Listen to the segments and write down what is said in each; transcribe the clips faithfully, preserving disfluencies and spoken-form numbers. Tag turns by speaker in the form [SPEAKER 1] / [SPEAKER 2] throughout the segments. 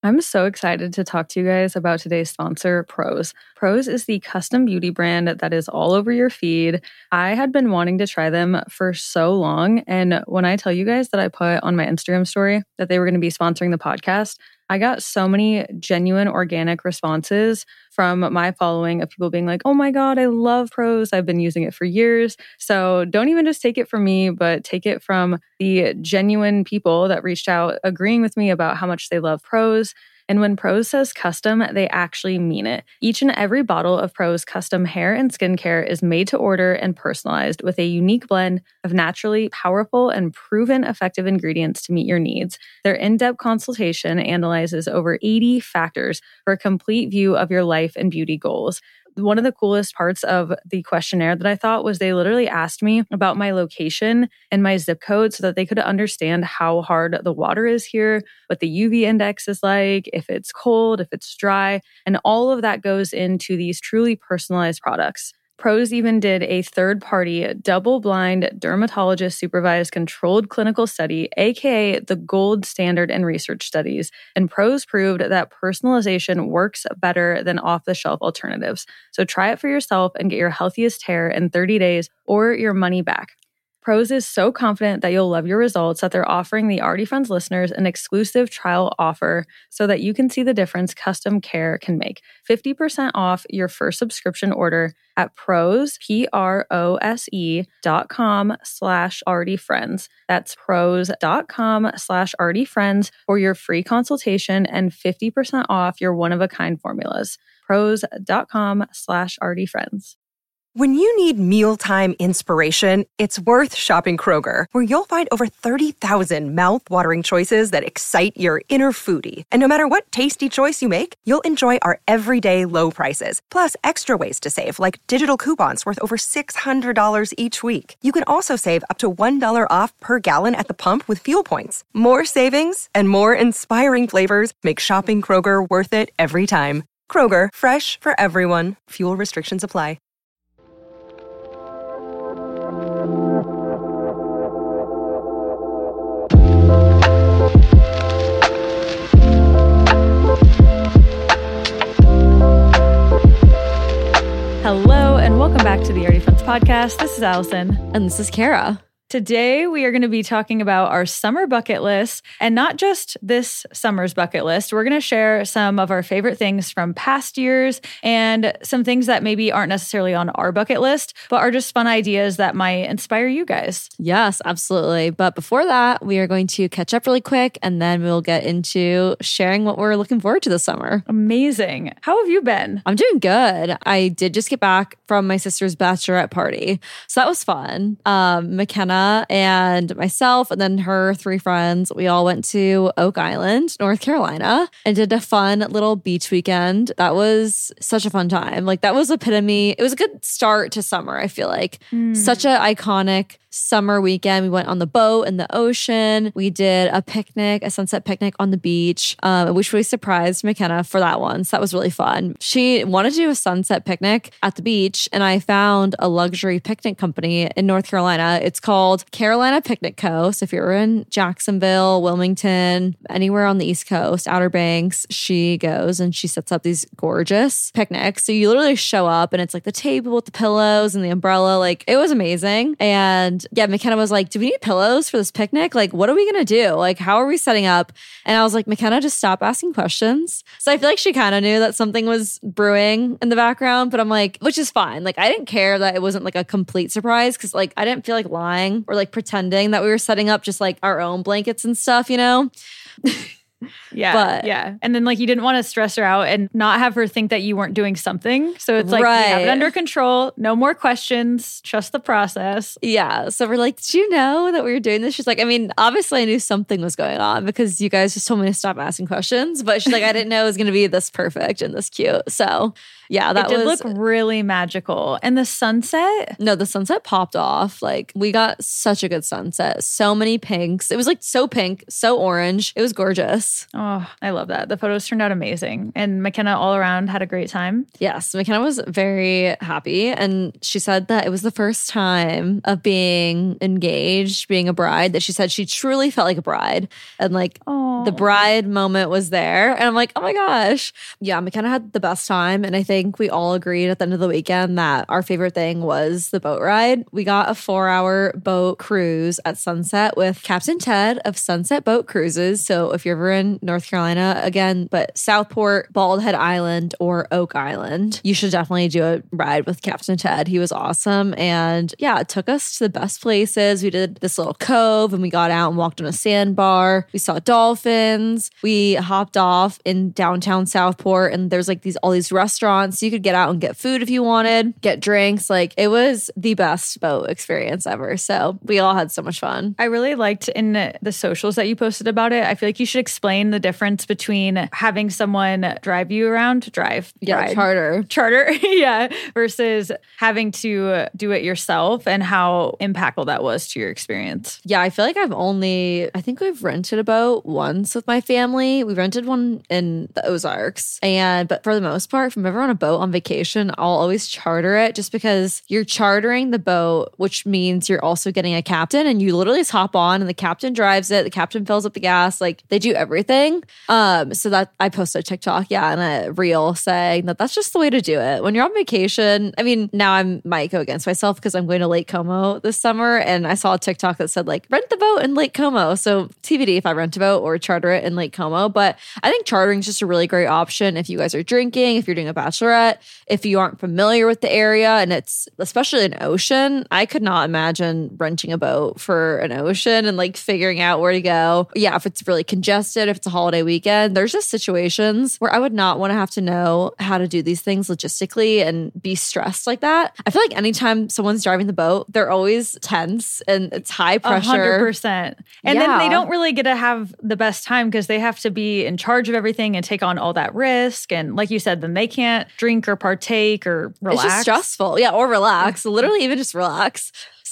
[SPEAKER 1] I'm so excited to talk to you guys about today's sponsor, Prose. Prose is the custom beauty brand that is all over your feed. I had been wanting to try them for so long. And when I tell you guys that I put on my Instagram story that they were going to be sponsoring the podcast, I got so many genuine organic responses from my following of people being like, oh my God, I love Prose. I've been using it for years. So don't even just take it from me, but take it from the genuine people that reached out agreeing with me about how much they love Prose. And when Prose says custom, they actually mean it. Each and every bottle of Prose custom hair and skincare is made to order and personalized with a unique blend of naturally powerful and proven effective ingredients to meet your needs. Their in-depth consultation analyzes over eighty factors for a complete view of your life and beauty goals. One of the coolest parts of the questionnaire that I thought was they literally asked me about my location and my zip code so that they could understand how hard the water is here, what the U V index is like, if it's cold, if it's dry, and all of that goes into these truly personalized products. Prose even did a third-party, double-blind, dermatologist-supervised controlled clinical study, aka the gold standard in research studies, and Prose proved that personalization works better than off-the-shelf alternatives. So try it for yourself and get your healthiest hair in thirty days or your money back. Prose is so confident that you'll love your results that they're offering the Already Friends listeners an exclusive trial offer so that you can see the difference custom care can make. fifty percent off your first subscription order at prose, P-R-O-S-E dot com slash already friends. That's prose dot com slash already friends for your free consultation and fifty percent off your one-of-a-kind formulas. prose dot com slash already friends.
[SPEAKER 2] When you need mealtime inspiration, it's worth shopping Kroger, where you'll find over thirty thousand mouth-watering choices that excite your inner foodie. And no matter what tasty choice you make, you'll enjoy our everyday low prices, plus extra ways to save, like digital coupons worth over six hundred dollars each week. You can also save up to one dollar off per gallon at the pump with fuel points. More savings and more inspiring flavors make shopping Kroger worth it every time. Kroger, fresh for everyone. Fuel restrictions apply.
[SPEAKER 1] Hello, and welcome back to the Already Friends podcast. This is Allison.
[SPEAKER 3] And this is Kara.
[SPEAKER 1] Today, we are going to be talking about our summer bucket list, and not just this summer's bucket list. We're going to share some of our favorite things from past years and some things that maybe aren't necessarily on our bucket list, but are just fun ideas that might inspire you guys.
[SPEAKER 3] Yes, absolutely. But before that, we are going to catch up really quick, and then we'll get into sharing what we're looking forward to this summer.
[SPEAKER 1] Amazing. How have you been?
[SPEAKER 3] I'm doing good. I did just get back from my sister's bachelorette party, so that was fun. Um, McKenna and myself and then her three friends, we all went to Oak Island, North Carolina, and did a fun little beach weekend. That was such a fun time. Like, that was epitome. It was a good start to summer, I feel like. Mm. Such an iconic summer weekend. We went on the boat in the ocean. We did a picnic, a sunset picnic on the beach, um, which really surprised McKenna for that one. So that was really fun. She wanted to do a sunset picnic at the beach, and I found a luxury picnic company in North Carolina. It's called Carolina Picnic Co. So if you're in Jacksonville, Wilmington, anywhere on the East Coast, Outer Banks, she goes and she sets up these gorgeous picnics. So you literally show up and it's like the table with the pillows and the umbrella. Like, it was amazing. And yeah, McKenna was like, do we need pillows for this picnic? Like, what are we going to do? Like, how are we setting up? And I was like, McKenna, just stop asking questions. So I feel like she kind of knew that something was brewing in the background, but I'm like, which is fine. Like, I didn't care that it wasn't like a complete surprise because like I didn't feel like lying or like pretending that we were setting up just like our own blankets and stuff, you know?
[SPEAKER 1] Yeah.
[SPEAKER 3] But,
[SPEAKER 1] yeah. And then like you didn't want to stress her out and not have her think that you weren't doing something. So it's like,
[SPEAKER 3] right.
[SPEAKER 1] We have it under control. No more questions. Trust the process.
[SPEAKER 3] Yeah. So we're like, did you know that we were doing this? She's like, I mean, obviously I knew something was going on because you guys just told me to stop asking questions. But she's like, I didn't know it was going to be this perfect and this cute. So yeah, that
[SPEAKER 1] it did
[SPEAKER 3] was
[SPEAKER 1] look really magical. And the sunset?
[SPEAKER 3] No, the sunset popped off. Like, we got such a good sunset. So many pinks. It was like so pink, so orange. It was gorgeous. Yes.
[SPEAKER 4] Oh, I love that. The photos turned out amazing. And McKenna all around had a great time.
[SPEAKER 3] Yes. McKenna was very happy. And she said that it was the first time of being engaged, being a bride, that she said she truly felt like a bride. And like
[SPEAKER 4] Aww.
[SPEAKER 3] the bride moment was there. And I'm like, oh my gosh. Yeah, McKenna had the best time. And I think we all agreed at the end of the weekend that our favorite thing was the boat ride. We got a four hour boat cruise at sunset with Captain Ted of Sunset Boat Cruises. So if you're ever in North Carolina, again, but Southport, Bald Head Island, or Oak Island, you should definitely do a ride with Captain Ted. He was awesome. And yeah, it took us to the best places. We did this little cove and we got out and walked on a sandbar. We saw dolphins. We hopped off in downtown Southport and there's like these all these restaurants. So you could get out and get food if you wanted, get drinks. Like it was the best boat experience ever. So we all had so much fun.
[SPEAKER 4] I really liked in the socials that you posted about it. I feel like you should explain the difference between having someone drive you around, drive,
[SPEAKER 3] Yeah,
[SPEAKER 4] ride,
[SPEAKER 3] charter.
[SPEAKER 4] charter, yeah, versus having to do it yourself and how impactful that was to your experience.
[SPEAKER 3] Yeah, I feel like I've only, I think we've rented a boat once with my family. We rented one in the Ozarks. And, but for the most part, if I'm ever on a boat on vacation, I'll always charter it just because you're chartering the boat, which means you're also getting a captain and you literally just hop on and the captain drives it. The captain fills up the gas. Like they do everything. Um, so that I posted a TikTok, yeah, and a reel saying that that's just the way to do it. When you're on vacation, I mean, now I might go against myself because I'm going to Lake Como this summer. And I saw a TikTok that said like, rent the boat in Lake Como. So T B D if I rent a boat or charter it in Lake Como. But I think chartering is just a really great option if you guys are drinking, if you're doing a bachelorette, if you aren't familiar with the area and it's especially an ocean. I could not imagine renting a boat for an ocean and like figuring out where to go. Yeah, if it's really congested, if it's a holiday weekend, there's just situations where I would not want to have to know how to do these things logistically and be stressed like that. I feel like anytime someone's driving the boat, they're always tense and it's high pressure.
[SPEAKER 4] one hundred percent. And
[SPEAKER 3] Yeah.
[SPEAKER 4] then they don't really get to have the best time because they have to be in charge of everything and take on all that risk. And like you said, then they can't drink or partake or relax.
[SPEAKER 3] It's just stressful. Yeah, or relax. Literally even just relax.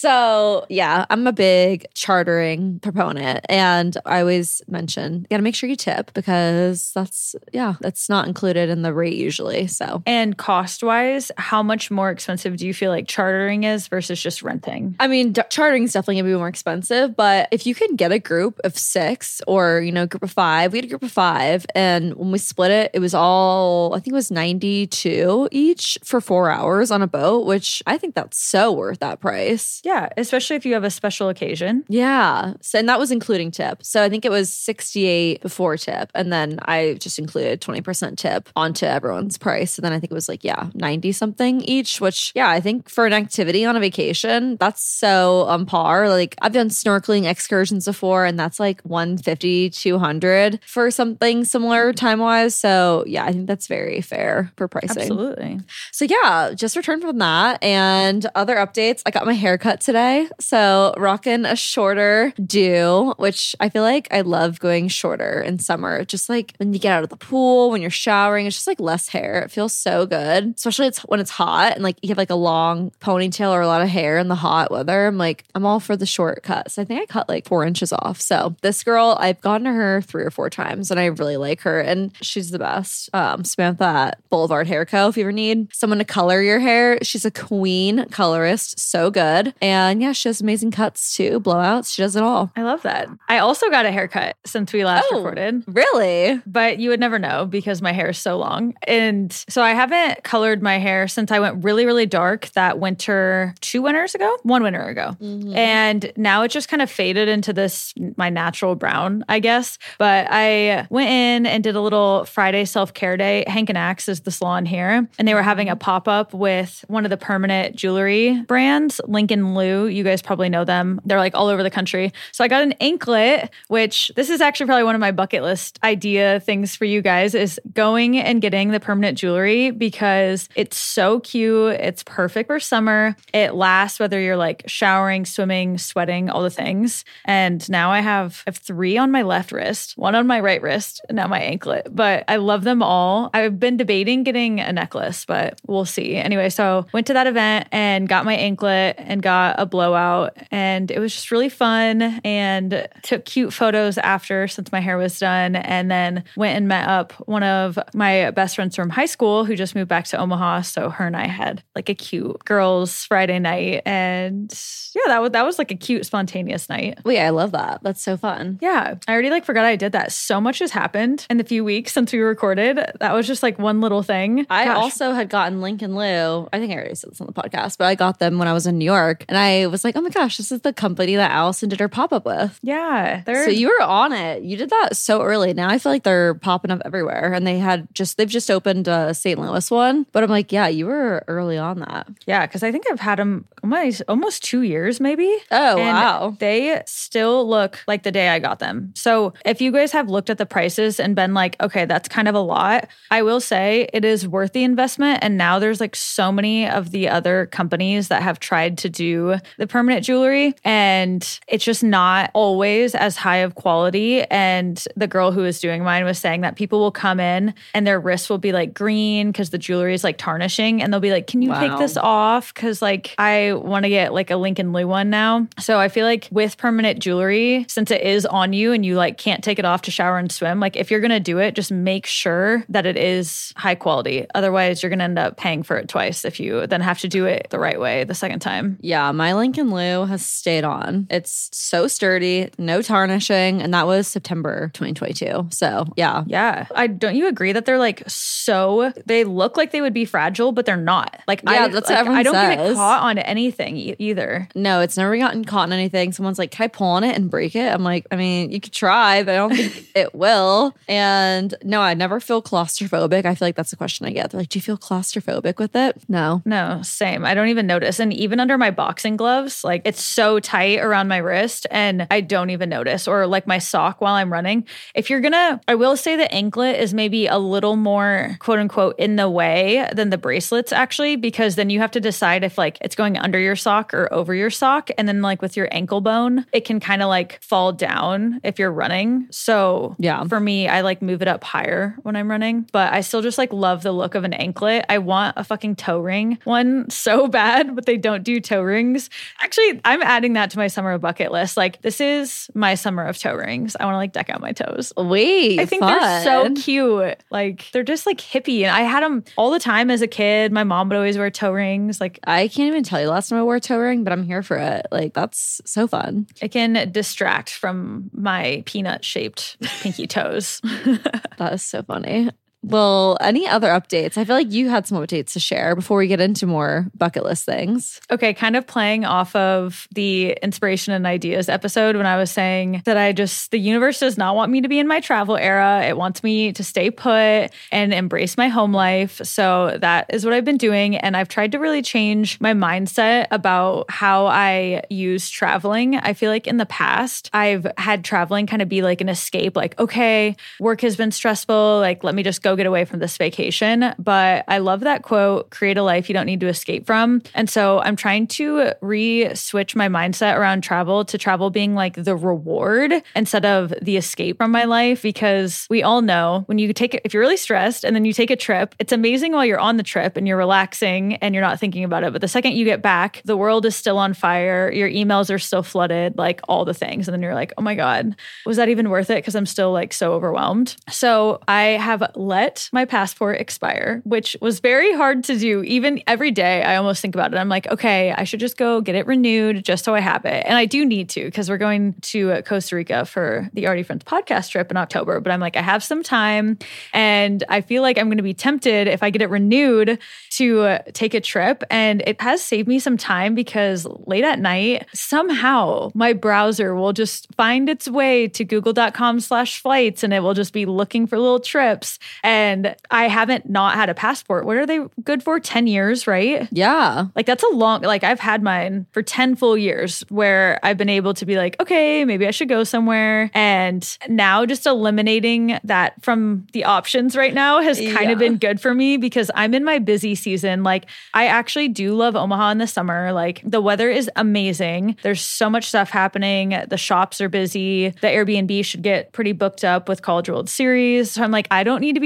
[SPEAKER 3] So yeah, I'm a big chartering proponent and I always mention, you gotta make sure you tip because that's, yeah, that's not included in the rate usually, so.
[SPEAKER 4] And cost-wise, how much more expensive do you feel like chartering is versus just renting?
[SPEAKER 3] I mean, d- chartering is definitely gonna be more expensive, but if you can get a group of six or, you know, group of five, we had a group of five and when we split it, it was all, I think it was ninety-two each for four hours on a boat, which I think that's so worth that price.
[SPEAKER 4] Yeah, especially if you have a special occasion.
[SPEAKER 3] Yeah. So, and that was including tip. So I think it was sixty-eight before tip. And then I just included twenty percent tip onto everyone's price. So then I think it was like, yeah, ninety something each, which, yeah, I think for an activity on a vacation, that's so on par. Like I've done snorkeling excursions before and that's like one fifty, two hundred for something similar time wise. So yeah, I think that's very fair for pricing.
[SPEAKER 4] Absolutely.
[SPEAKER 3] So yeah, just returned from that and other updates. I got my hair cut today. So rocking a shorter do, which I feel like I love going shorter in summer. Just like when you get out of the pool, when you're showering, it's just like less hair. It feels so good, especially it's when it's hot and like you have like a long ponytail or a lot of hair in the hot weather. I'm like, I'm all for the short cuts. I think I cut like four inches off. So this girl, I've gotten to her three or four times and I really like her and she's the best. Um, Samantha at Boulevard Hair Co. If you ever need someone to color your hair, she's a queen colorist. So good. And yeah, she has amazing cuts too, blowouts. She does it all.
[SPEAKER 4] I love that. I also got a haircut since we last
[SPEAKER 3] Oh.
[SPEAKER 4] recorded.
[SPEAKER 3] Really?
[SPEAKER 4] But you would never know because my hair is so long. And so I haven't colored my hair since I went really, really dark that winter, two winters ago, one winter ago.
[SPEAKER 3] Mm-hmm.
[SPEAKER 4] And now it just kind of faded into this, my natural brown, I guess. But I went in and did a little Friday self-care day. Hank and Axe is the salon here. And they were having a pop-up with one of the permanent jewelry brands, Lincoln Lou. You guys probably know them. They're like all over the country. So I got an anklet, which this is actually probably one of my bucket list idea things for you guys is going and getting the permanent jewelry because it's so cute. It's perfect for summer. It lasts whether you're like showering, swimming, sweating, all the things. And now I have, I have three on my left wrist, one on my right wrist, and now my anklet. But I love them all. I've been debating getting a necklace, but we'll see. Anyway, so went to that event and got my anklet and got got a blowout, and it was just really fun, and took cute photos after since my hair was done, and then went and met up one of my best friends from high school who just moved back to Omaha. So her and I had like a cute girls Friday night, and yeah, that was that was like a cute spontaneous night.
[SPEAKER 3] Wait, I love that. That's so fun.
[SPEAKER 4] Yeah, I already like forgot I did that. So much has happened in the few weeks since we recorded. That was just like one little thing.
[SPEAKER 3] I
[SPEAKER 4] Gosh.
[SPEAKER 3] also had gotten Lincoln Lou. I think I already said this on the podcast, but I got them when I was in New York, and I was like, oh my gosh, this is the company that Allison did her pop-up with.
[SPEAKER 4] Yeah.
[SPEAKER 3] So you were on it. You did that so early. Now I feel like they're popping up everywhere, and they had just, they've just opened a Saint Louis one, but I'm like, yeah, you were early on that.
[SPEAKER 4] Yeah, because I think I've had them almost, almost two years maybe.
[SPEAKER 3] Oh,
[SPEAKER 4] and
[SPEAKER 3] wow.
[SPEAKER 4] They still look like the day I got them. So if you guys have looked at the prices and been like, okay, that's kind of a lot, I will say it is worth the investment. And now there's like so many of the other companies that have tried to do the permanent jewelry, and it's just not always as high of quality. And the girl who was doing mine was saying that people will come in and their wrists will be like green because the jewelry is like tarnishing, and they'll be like, can you
[SPEAKER 3] Wow.
[SPEAKER 4] take this off? Because like I want to get like a Lincoln Lou one now. So I feel like with permanent jewelry, since it is on you and you like can't take it off to shower and swim, like if you're going to do it, just make sure that it is high quality. Otherwise, you're going to end up paying for it twice if you then have to do it the right way the second time.
[SPEAKER 3] Yeah, my Lincoln Lou has stayed on. It's so sturdy, no tarnishing, and that was September twenty twenty-two. So yeah.
[SPEAKER 4] Yeah. I don't you agree that they're like so they look like they would be fragile, but they're not. Like
[SPEAKER 3] Yeah,
[SPEAKER 4] I,
[SPEAKER 3] that's
[SPEAKER 4] like,
[SPEAKER 3] what everyone
[SPEAKER 4] I don't get it
[SPEAKER 3] says.
[SPEAKER 4] caught on anything e- either.
[SPEAKER 3] No, it's never gotten caught in anything. Someone's like, can I pull on it and break it? I'm like, I mean, you could try, but I don't think it will. And no, I never feel claustrophobic. I feel like that's the question I get. They're like, do you feel claustrophobic with it? No.
[SPEAKER 4] No, same. I don't even notice. And even under my boxing gloves, like it's so tight around my wrist and I don't even notice. Or like my sock while I'm running. If you're gonna, I will say the anklet is maybe a little more quote unquote in the way than the bracelets actually, because then you have to decide if like it's going under your sock or over your sock. And then like with your ankle bone, it can kind of like fall down if you're running. So
[SPEAKER 3] Yeah.
[SPEAKER 4] for me, I like move it up higher when I'm running, but I still just like love the look of an anklet. I want a fucking toe ring one so bad, but they don't do toe rings. Actually, I'm adding that to my summer bucket list. Like this is my summer of toe rings. I want to like deck out my toes.
[SPEAKER 3] Wait,
[SPEAKER 4] I think
[SPEAKER 3] fun.
[SPEAKER 4] they're so cute. Like they're just like hippie. And I had them all the time as a kid. My mom would always wear toe rings. Like
[SPEAKER 3] I can't even tell you last time I wore a toe ring, but I'm here for it. Like that's so fun.
[SPEAKER 4] it can distract from my peanut shaped pinky toes.
[SPEAKER 3] That is so funny. Well, any other updates? I feel like you had some updates to share before we get into more bucket list things.
[SPEAKER 4] Okay, kind of playing off of the inspiration and ideas episode when I was saying that I just, the universe does not want me to be in my travel era. It wants me to stay put and embrace my home life. So that is what I've been doing. And I've tried to really change my mindset about how I use traveling. I feel like in the past, I've had traveling kind of be like an escape, like, okay, work has been stressful. Like, let me just go get away from this vacation. But I love that quote, create a life you don't need to escape from. And so I'm trying to re-switch my mindset around travel to travel being like the reward instead of the escape from my life, because we all know when you take it, if you're really stressed and then you take a trip, it's amazing while you're on the trip and you're relaxing and you're not thinking about it. But the second you get back, the world is still on fire. Your emails are still flooded, like all the things. And then you're like, oh my God, was that even worth it? Because I'm still like so overwhelmed. So I have let my passport expire, which was very hard to do. Even every day, I almost think about it. I'm like, okay, I should just go get it renewed just so I have it. And I do need to, because we're going to Costa Rica for the Arty Friends podcast trip in October. But I'm like, I have some time. And I feel like I'm going to be tempted if I get it renewed to uh, take a trip. And it has saved me some time because late at night, somehow my browser will just find its way to google.com slash flights and it will just be looking for little trips. And I haven't not had a passport. What are they good for? ten years, right?
[SPEAKER 3] Yeah.
[SPEAKER 4] Like that's a long, like I've had mine for ten full years where I've been able to be like, okay, maybe I should go somewhere. And now just eliminating that from the options right now has kind
[SPEAKER 3] Yeah.
[SPEAKER 4] of been good for me because I'm in my busy season. Like I actually do love Omaha in the summer. Like the weather is amazing. There's so much stuff happening. The shops are busy. The Airbnb should get pretty booked up with College World Series. So I'm like, I don't need to be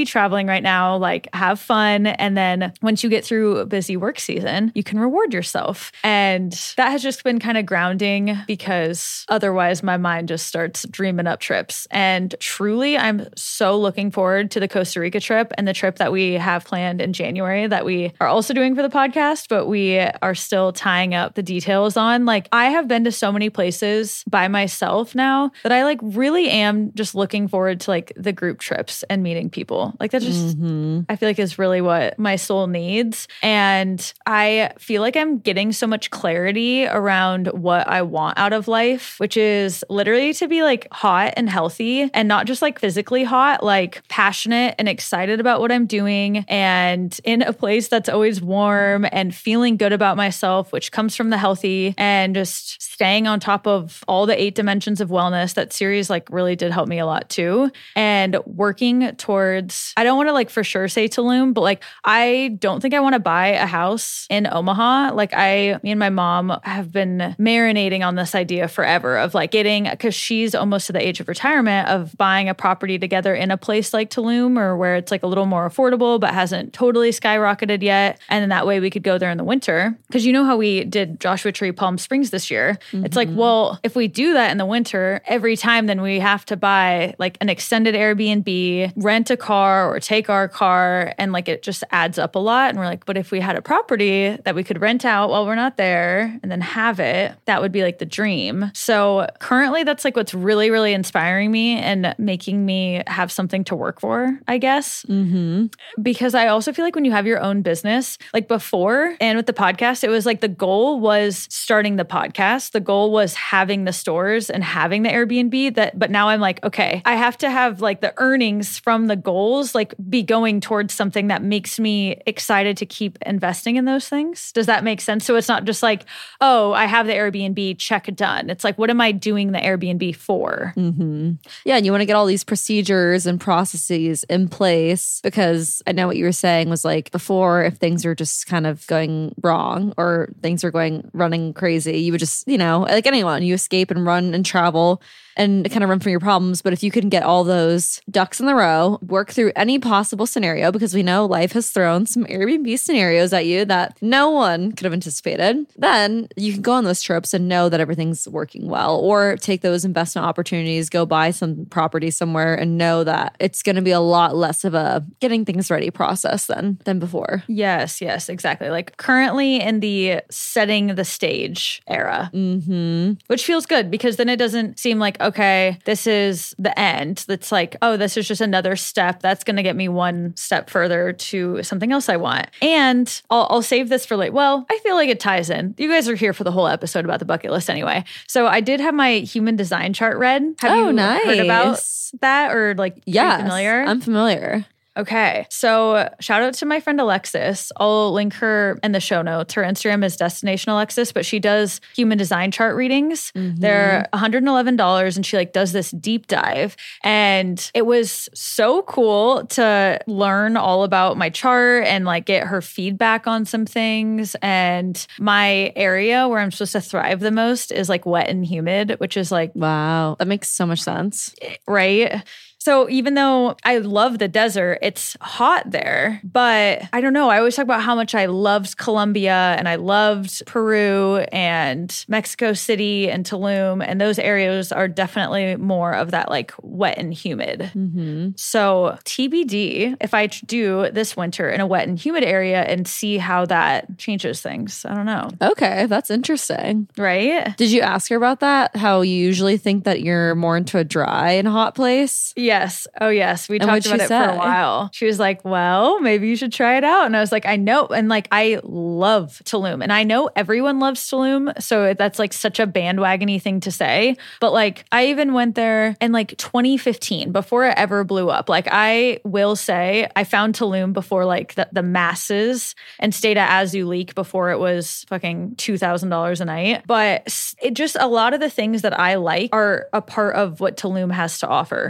[SPEAKER 4] traveling right now, like have fun. And then once you get through a busy work season, you can reward yourself. And that has just been kind of grounding because otherwise my mind just starts dreaming up trips. And truly, I'm so looking forward to the Costa Rica trip and the trip that we have planned in January that we are also doing for the podcast, but we are still tying up the details on. Like, I have been to so many places by myself now that I like really am just looking forward to like the group trips and meeting people. Like that just, mm-hmm. I feel like is really what my soul needs. And I feel like I'm getting so much clarity around what I want out of life, which is literally to be like hot and healthy and not just like physically hot, like passionate and excited about what I'm doing and in a place that's always warm and feeling good about myself, which comes from the healthy, and just staying on top of all the eight dimensions of wellness. That series like really did help me a lot too. And working towards, I don't want to like for sure say Tulum, but like I don't think I want to buy a house in Omaha. Like I, me and my mom have been marinating on this idea forever of like getting, because she's almost to the age of retirement, of buying a property together in a place like Tulum or where it's like a little more affordable but hasn't totally skyrocketed yet. And then that way we could go there in the winter. Because you know how we did Joshua Tree Palm Springs this year? Mm-hmm. It's like, well, if we do that in the winter, every time then we have to buy like an extended Airbnb, rent a car or take our car, and like it just adds up a lot. And we're like, but if we had a property that we could rent out while we're not there and then have it, that would be like the dream. So currently that's like what's really, really inspiring me and making me have something to work for, I guess. Mm-hmm. Because I also feel like when you have your own business, like before and with the podcast, it was like the goal was starting the podcast. The goal was having the stores and having the Airbnb. That, but now I'm like, okay, I have to have like the earnings from the goals, like be going towards something that makes me excited to keep investing in those things. Does that make sense? So it's not just like, oh, I have the Airbnb, check done. It's like, what am I doing the Airbnb for?
[SPEAKER 3] Mm-hmm. Yeah. And you want to get all these procedures and processes in place, because I know what you were saying was like before, if things are just kind of going wrong or things are going running crazy, you would just, you know, like anyone, you escape and run and travel and kind of run from your problems. But if you can get all those ducks in the row, work through any possible scenario, because we know life has thrown some Airbnb scenarios at you that no one could have anticipated, then you can go on those trips and know that everything's working well, or take those investment opportunities, go buy some property somewhere and know that it's going to be a lot less of a getting things ready process than, than before.
[SPEAKER 4] Yes, yes, exactly. Like currently in the setting the stage era, mm-hmm. which feels good because then it doesn't seem like, okay, this is the end. It's like, oh, this is just another step that's going to get me one step further to something else I want. And I'll, I'll save this for late. Well, I feel like it ties in. You guys are here for the whole episode about the bucket list anyway. So I did have my human design chart read. Have
[SPEAKER 3] oh,
[SPEAKER 4] you
[SPEAKER 3] nice.
[SPEAKER 4] heard about that, or like,
[SPEAKER 3] yes,
[SPEAKER 4] are you familiar?
[SPEAKER 3] I'm familiar.
[SPEAKER 4] Okay. So shout out to my friend Alexis. I'll link her in the show notes. Her Instagram is Destination Alexis, but she does human design chart readings. Mm-hmm. They're one hundred eleven dollars and she like does this deep dive. And it was so cool to learn all about my chart and like get her feedback on some things. And my area where I'm supposed to thrive the most is like wet and humid, which is like,
[SPEAKER 3] wow, that makes so much sense.
[SPEAKER 4] Right? So even though I love the desert, it's hot there. But I don't know. I always talk about how much I loved Colombia and I loved Peru and Mexico City and Tulum. And those areas are definitely more of that like wet and humid. Mm-hmm. So T B D, if I do this winter in a wet and humid area and see how that changes things. I don't know.
[SPEAKER 3] Okay, that's interesting.
[SPEAKER 4] Right?
[SPEAKER 3] Did you ask her about that? How you usually think that you're more into a dry and hot place?
[SPEAKER 4] Yes. Oh, yes. We
[SPEAKER 3] and
[SPEAKER 4] talked about it
[SPEAKER 3] say?
[SPEAKER 4] for a while. She was like, well, maybe you should try it out. And I was like, I know. And like, I love Tulum. And I know everyone loves Tulum. So that's like such a bandwagon-y thing to say. But like, I even went there in like twenty fifteen, before it ever blew up. Like, I will say I found Tulum before like the, the masses and stayed at Azulik before it was fucking two thousand dollars a night. But it just, a lot of the things that I like are a part of what Tulum has to offer.
[SPEAKER 3] Yeah.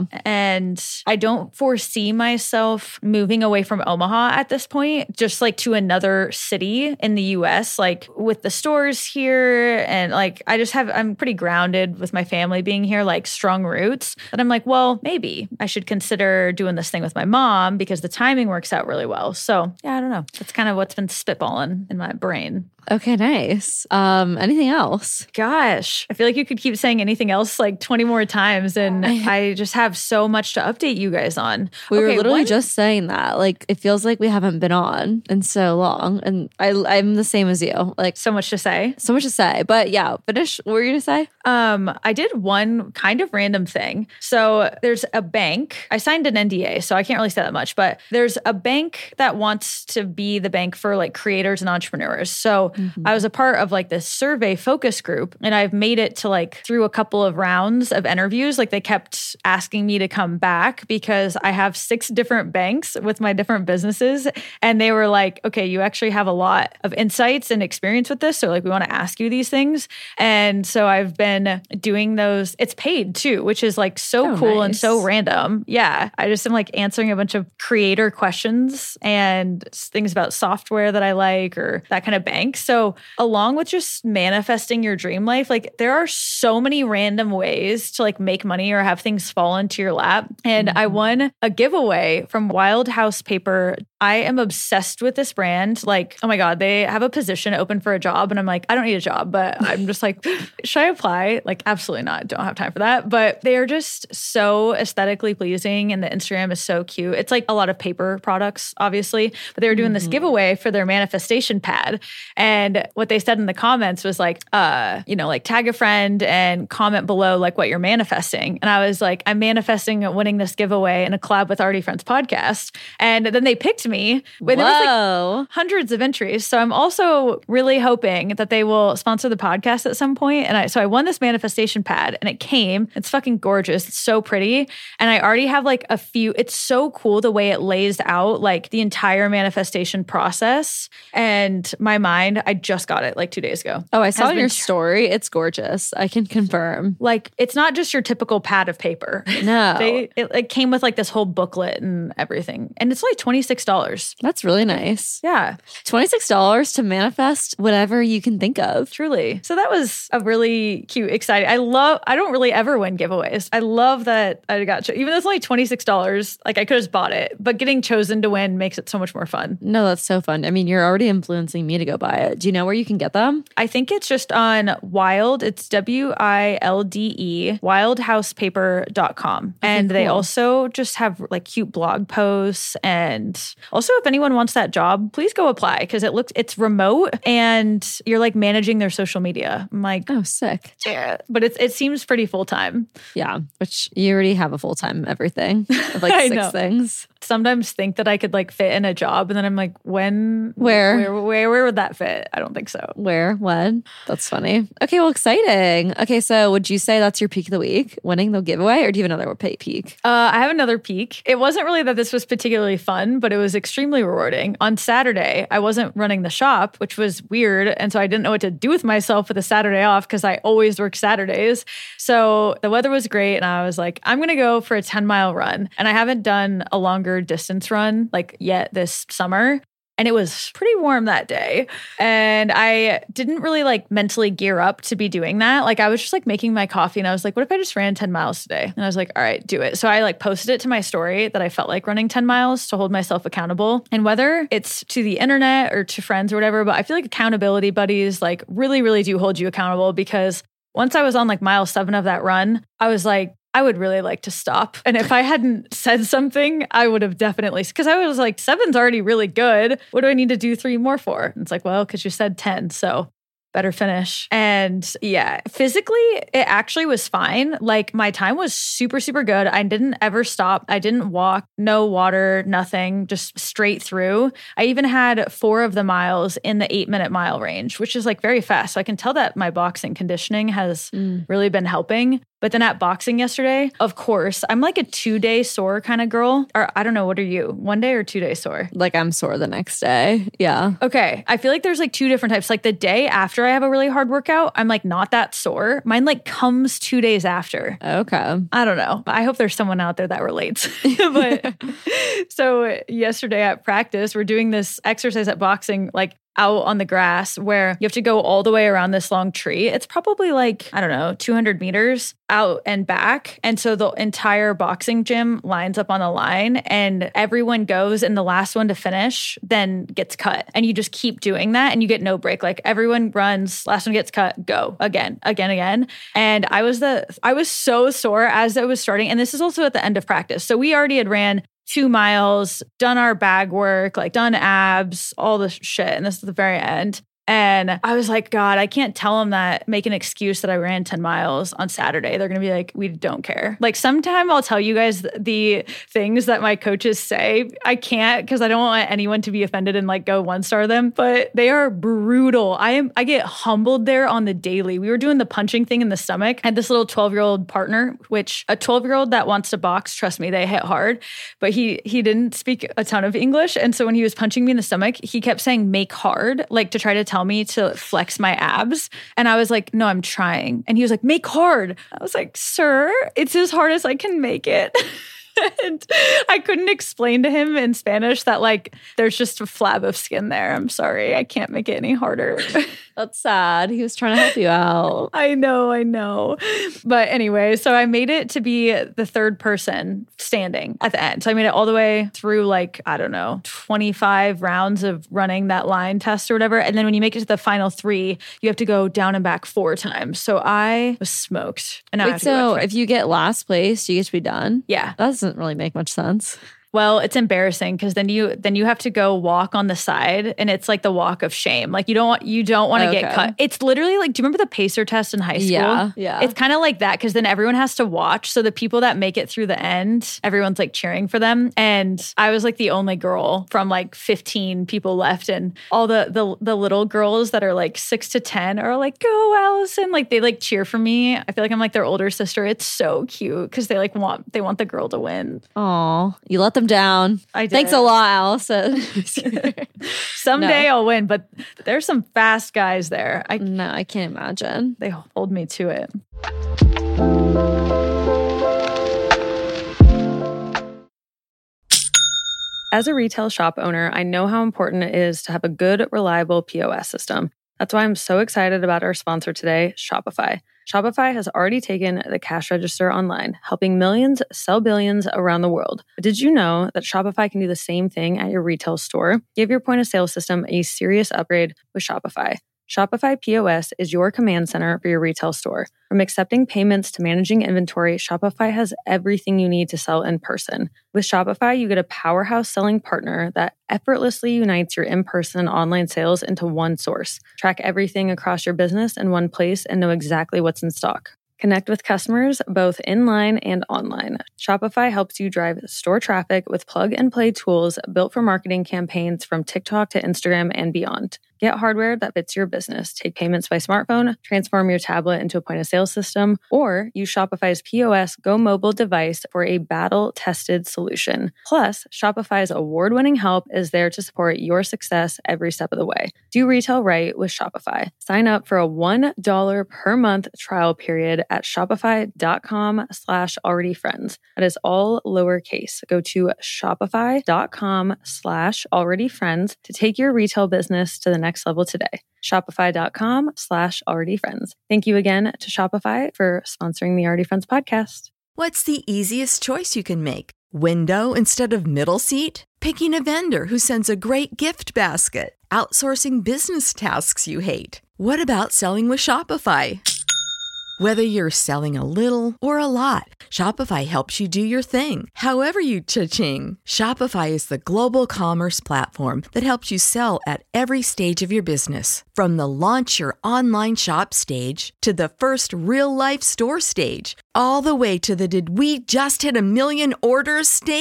[SPEAKER 4] And I don't foresee myself moving away from Omaha at this point, just like to another city in the U S, like with the stores here. And like, I just have, I'm pretty grounded with my family being here, like strong roots. And I'm like, well, maybe I should consider doing this thing with my mom because the timing works out really well. So yeah, I don't know. That's kind of what's been spitballing in my brain.
[SPEAKER 3] Okay, nice. Um, anything else?
[SPEAKER 4] Gosh, I feel like you could keep saying anything else like twenty more times, and I just have so much to update you guys on.
[SPEAKER 3] We
[SPEAKER 4] okay,
[SPEAKER 3] were literally
[SPEAKER 4] one,
[SPEAKER 3] just saying that. Like, it feels like we haven't been on in so long, and I, I'm the same as you. Like,
[SPEAKER 4] so much to say.
[SPEAKER 3] So much to say. But yeah, finish. What were you gonna say?
[SPEAKER 4] Um, I did one kind of random thing. So there's a bank. I signed an N D A, so I can't really say that much. But there's a bank that wants to be the bank for like creators and entrepreneurs. So Mm-hmm. I was a part of like this survey focus group, and I've made it to like through a couple of rounds of interviews. Like they kept asking me to come back because I have six different banks with my different businesses. And they were like, okay, you actually have a lot of insights and experience with this. So like, we want to ask you these things. And so I've been doing those. It's paid too, which is like so
[SPEAKER 3] oh,
[SPEAKER 4] cool
[SPEAKER 3] nice.
[SPEAKER 4] and so random. Yeah. I just am like answering a bunch of creator questions and things about software that I like or that kind of bank. So along with just manifesting your dream life, like there are so many random ways to like make money or have things fall into your lap. And mm-hmm. I won a giveaway from Wild House Paper. I am obsessed with this brand. Like, oh my God, they have a position open for a job. And I'm like, I don't need a job, but I'm just like, should I apply? Like, absolutely not. Don't have time for that. But they are just so aesthetically pleasing. And the Instagram is so cute. It's like a lot of paper products, obviously, but they were doing mm-hmm. this giveaway for their manifestation pad. And what they said in the comments was like, uh, you know, like tag a friend and comment below like what you're manifesting. And I was like, I'm manifesting winning this giveaway in a collab with Already Friends podcast. And then they picked me. Whoa. There was like hundreds of entries. So I'm also really hoping that they will sponsor the podcast at some point. And I, so I won this manifestation pad and it came. It's fucking gorgeous. It's so pretty. And I already have like a few, it's so cool the way it lays out like the entire manifestation process. And my mind, I just got it like two days ago.
[SPEAKER 3] Oh, I saw in your story. It's gorgeous. I can confirm.
[SPEAKER 4] Like, it's not just your typical pad of paper.
[SPEAKER 3] No.
[SPEAKER 4] they, it, it came with like this whole booklet and everything. And it's like twenty-six dollars.
[SPEAKER 3] That's really nice.
[SPEAKER 4] Yeah.
[SPEAKER 3] twenty-six dollars to manifest whatever you can think of.
[SPEAKER 4] Truly. So that was a really cute, exciting. I love, I don't really ever win giveaways. I love that I got, cho- even though it's only twenty-six dollars, like I could have just bought it, but getting chosen to win makes it so much more fun.
[SPEAKER 3] No, that's so fun. I mean, you're already influencing me to go buy it. Do you know where you can get them?
[SPEAKER 4] I think it's just on Wild. It's W I L D E, wild house paper dot com.
[SPEAKER 3] Okay,
[SPEAKER 4] and
[SPEAKER 3] cool.
[SPEAKER 4] they also just have like cute blog posts. And also, if anyone wants that job, please go apply because it looks, it's remote and you're like managing their social media. I'm like,
[SPEAKER 3] oh, sick.
[SPEAKER 4] Yeah. But it, it seems pretty full time.
[SPEAKER 3] Yeah. Which you already have a full time everything of like six
[SPEAKER 4] know.
[SPEAKER 3] things.
[SPEAKER 4] Sometimes think that I could like fit in a job and then I'm like, when?
[SPEAKER 3] Where?
[SPEAKER 4] Where, where, where would that fit? I don't think so.
[SPEAKER 3] Where? When? That's funny. Okay, well, exciting. Okay, so would you say that's your peak of the week, winning the giveaway, or do you have another peak?
[SPEAKER 4] Uh, I have another peak. It wasn't really that this was particularly fun, but it was extremely rewarding. On Saturday, I wasn't running the shop, which was weird. And so I didn't know what to do with myself with a Saturday off because I always work Saturdays. So the weather was great. And I was like, I'm going to go for a ten mile run. And I haven't done a longer distance run like yet this summer. And it was pretty warm that day. And I didn't really like mentally gear up to be doing that. Like I was just like making my coffee and I was like, what if I just ran ten miles today? And I was like, all right, do it. So I like posted it to my story that I felt like running ten miles to hold myself accountable. And whether it's to the internet or to friends or whatever, but I feel like accountability buddies like really, really do hold you accountable because once I was on like mile seven of that run, I was like, I would really like to stop. And if I hadn't said something, I would have definitely, because I was like, seven's already really good. What do I need to do three more for? And it's like, well, because you said ten. So better finish. And yeah, physically, it actually was fine. Like my time was super, super good. I didn't ever stop. I didn't walk, no water, nothing, just straight through. I even had four of the miles in the eight minute mile range, which is like very fast. So I can tell that my boxing conditioning has mm. really been helping. But then at boxing yesterday, of course, I'm like a two day sore kind of girl. Or I don't know, what are you? One day or two day sore?
[SPEAKER 3] Like I'm sore the next day. Yeah.
[SPEAKER 4] Okay. I feel like there's like two different types. Like the day after I have a really hard workout, I'm like not that sore. Mine like comes two days after.
[SPEAKER 3] Okay.
[SPEAKER 4] I don't know. I hope there's someone out there that relates. But so yesterday at practice, we're doing this exercise at boxing, like out on the grass, where you have to go all the way around this long tree. It's probably like, I don't know, two hundred meters out and back. And so the entire boxing gym lines up on the line and everyone goes, and the last one to finish then gets cut. And you just keep doing that and you get no break. Like everyone runs, last one gets cut, go again, again, again. And I was the, I was so sore as it was starting. And this is also at the end of practice. So we already had ran two miles, done our bag work, like done abs, all the shit. And this is the very end. And I was like, God, I can't tell them that, make an excuse that I ran ten miles on Saturday. They're going to be like, we don't care. Like sometime I'll tell you guys the things that my coaches say. I can't because I don't want anyone to be offended and like go one star them, but they are brutal. I am, I get humbled there on the daily. We were doing the punching thing in the stomach. I had this little twelve year old partner, which a twelve year old that wants to box, trust me, they hit hard, but he, he didn't speak a ton of English. And so when he was punching me in the stomach, he kept saying, make hard, like to try to tell me to flex my abs. And I was like, no, I'm trying. And he was like, make hard. I was like, sir, it's as hard as I can make it. And I couldn't explain to him in Spanish that like, there's just a flab of skin there. I'm sorry. I can't make it any harder.
[SPEAKER 3] That's sad. He was trying to help you out.
[SPEAKER 4] I know, I know. But anyway, so I made it to be the third person standing at the end. So I made it all the way through like, I don't know, twenty-five rounds of running that line test or whatever. And then when you make it to the final three, you have to go down and back four times. So I was smoked. And now I
[SPEAKER 3] Wait,
[SPEAKER 4] have to go
[SPEAKER 3] so
[SPEAKER 4] back.
[SPEAKER 3] if you get last place, you get to be done?
[SPEAKER 4] Yeah.
[SPEAKER 3] That doesn't really make much sense.
[SPEAKER 4] Well, it's embarrassing because then you then you have to go walk on the side, and it's like the walk of shame. Like you don't want you don't want to
[SPEAKER 3] Okay.
[SPEAKER 4] get cut. It's literally like, do you remember the pacer test in high school?
[SPEAKER 3] Yeah, yeah.
[SPEAKER 4] It's kind of like that because then everyone has to watch. So the people that make it through the end, everyone's like cheering for them. And I was like the only girl from like fifteen people left, and all the the the little girls that are like six to ten are like, "Go, Allison!" Like they like cheer for me. I feel like I'm like their older sister. It's so cute because they like want they want the girl to win.
[SPEAKER 3] Aw, you let them down.
[SPEAKER 4] I did.
[SPEAKER 3] Thanks a lot, Allison.
[SPEAKER 4] Someday
[SPEAKER 3] No.
[SPEAKER 4] I'll win, but there's some fast guys there. I
[SPEAKER 3] No, I can't imagine.
[SPEAKER 4] they hold me to it.
[SPEAKER 1] As a retail shop owner, I know how important it is to have a good, reliable P O S system. That's why I'm so excited about our sponsor today, Shopify. Shopify has already taken the cash register online, helping millions sell billions around the world. But did you know that Shopify can do the same thing at your retail store? Give your point of sale system a serious upgrade with Shopify. Shopify P O S is your command center for your retail store. From accepting payments to managing inventory, Shopify has everything you need to sell in person. With Shopify, you get a powerhouse selling partner that effortlessly unites your in-person and online sales into one source. Track everything across your business in one place and know exactly what's in stock. Connect with customers both in-line and online. Shopify helps you drive store traffic with plug-and-play tools built for marketing campaigns from TikTok to Instagram and beyond. Get hardware that fits your business. Take payments by smartphone, transform your tablet into a point-of-sale system, or use Shopify's P O S Go mobile device for a battle-tested solution. Plus, Shopify's award-winning help is there to support your success every step of the way. Do retail right with Shopify. Sign up for a one dollar per month trial period at shopify.com slash already friends. That is all lowercase. Go to shopify.com slash already friends to take your retail business to the next level today. Shopify.com slash already friends. Thank you again to Shopify for sponsoring the Already Friends podcast.
[SPEAKER 5] What's the easiest choice you can make? Window instead of middle seat? Picking a vendor who sends a great gift basket? Outsourcing business tasks you hate? What about selling with Shopify? Whether you're selling a little or a lot, Shopify helps you do your thing, however you cha-ching. Shopify is the global commerce platform that helps you sell at every stage of your business. From the launch your online shop stage to the first real-life store stage, all the way to the did we just hit a million orders stage.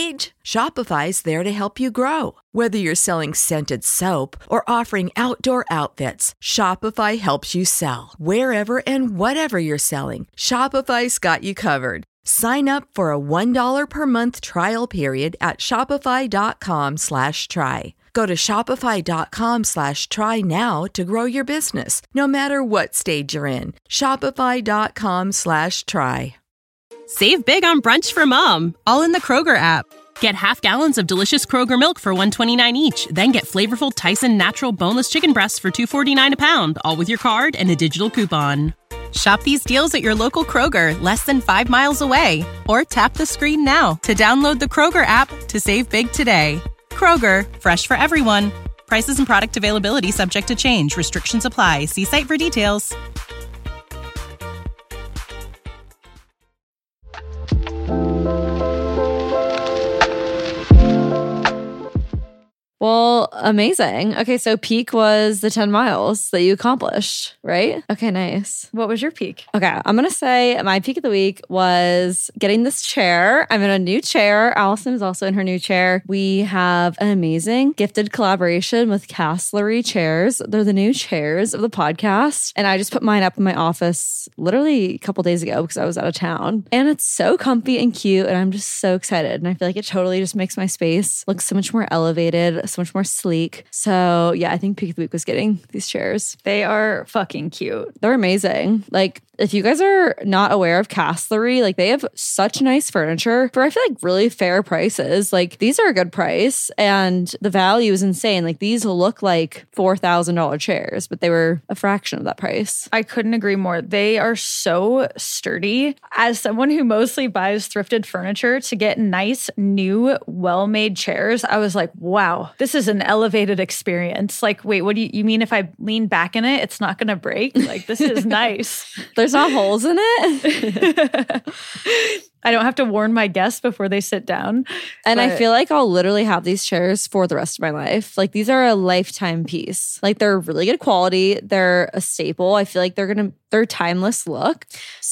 [SPEAKER 5] Shopify's there to help you grow. Whether you're selling scented soap or offering outdoor outfits, Shopify helps you sell. Wherever and whatever you're selling, Shopify's got you covered. Sign up for a one dollar per month trial period at shopify.com slash try. Go to shopify.com slash try now to grow your business, no matter what stage you're in. Shopify.com slash try.
[SPEAKER 6] Save big on brunch for mom, all in the Kroger app. Get half gallons of delicious Kroger milk for one dollar and twenty-nine cents each. Then get flavorful Tyson natural boneless chicken breasts for two dollars and forty-nine cents a pound, all with your card and a digital coupon. Shop these deals at your local Kroger, less than five miles away. Or tap the screen now to download the Kroger app to save big today. Kroger, fresh for everyone. Prices and product availability subject to change. Restrictions apply. See site for details.
[SPEAKER 3] Well, amazing. Okay, so peak was the ten miles that you accomplished, right? Okay, nice.
[SPEAKER 4] What was your peak?
[SPEAKER 3] Okay, I'm going to say my peak of the week was getting this chair. I'm in a new chair. Allison is also in her new chair. We have an amazing gifted collaboration with Castlery Chairs. They're the new chairs of the podcast. And I just put mine up in my office literally a couple days ago because I was out of town. And it's so comfy and cute. And I'm just so excited. And I feel like it totally just makes my space look so much more elevated, so much more sleek. So yeah, I think peak of the week was getting these chairs.
[SPEAKER 4] They are fucking cute.
[SPEAKER 3] They're amazing. Like, if you guys are not aware of Castlery, like they have such nice furniture for I feel like really fair prices. Like these are a good price and the value is insane. Like these look like four thousand dollars chairs, but they were a fraction of that price.
[SPEAKER 4] I couldn't agree more. They are so sturdy. As someone who mostly buys thrifted furniture, to get nice, new, well-made chairs, I was like, wow, this is an elevated experience. Like, wait, what do you, you mean if I lean back in it, it's not going to break? Like, this is nice.
[SPEAKER 3] There's not holes in it.
[SPEAKER 4] I don't have to warn my guests before they sit down.
[SPEAKER 3] And I feel like I'll literally have these chairs for the rest of my life. Like these are a lifetime piece. Like they're really good quality. They're a staple. I feel like they're going to, they're timeless look.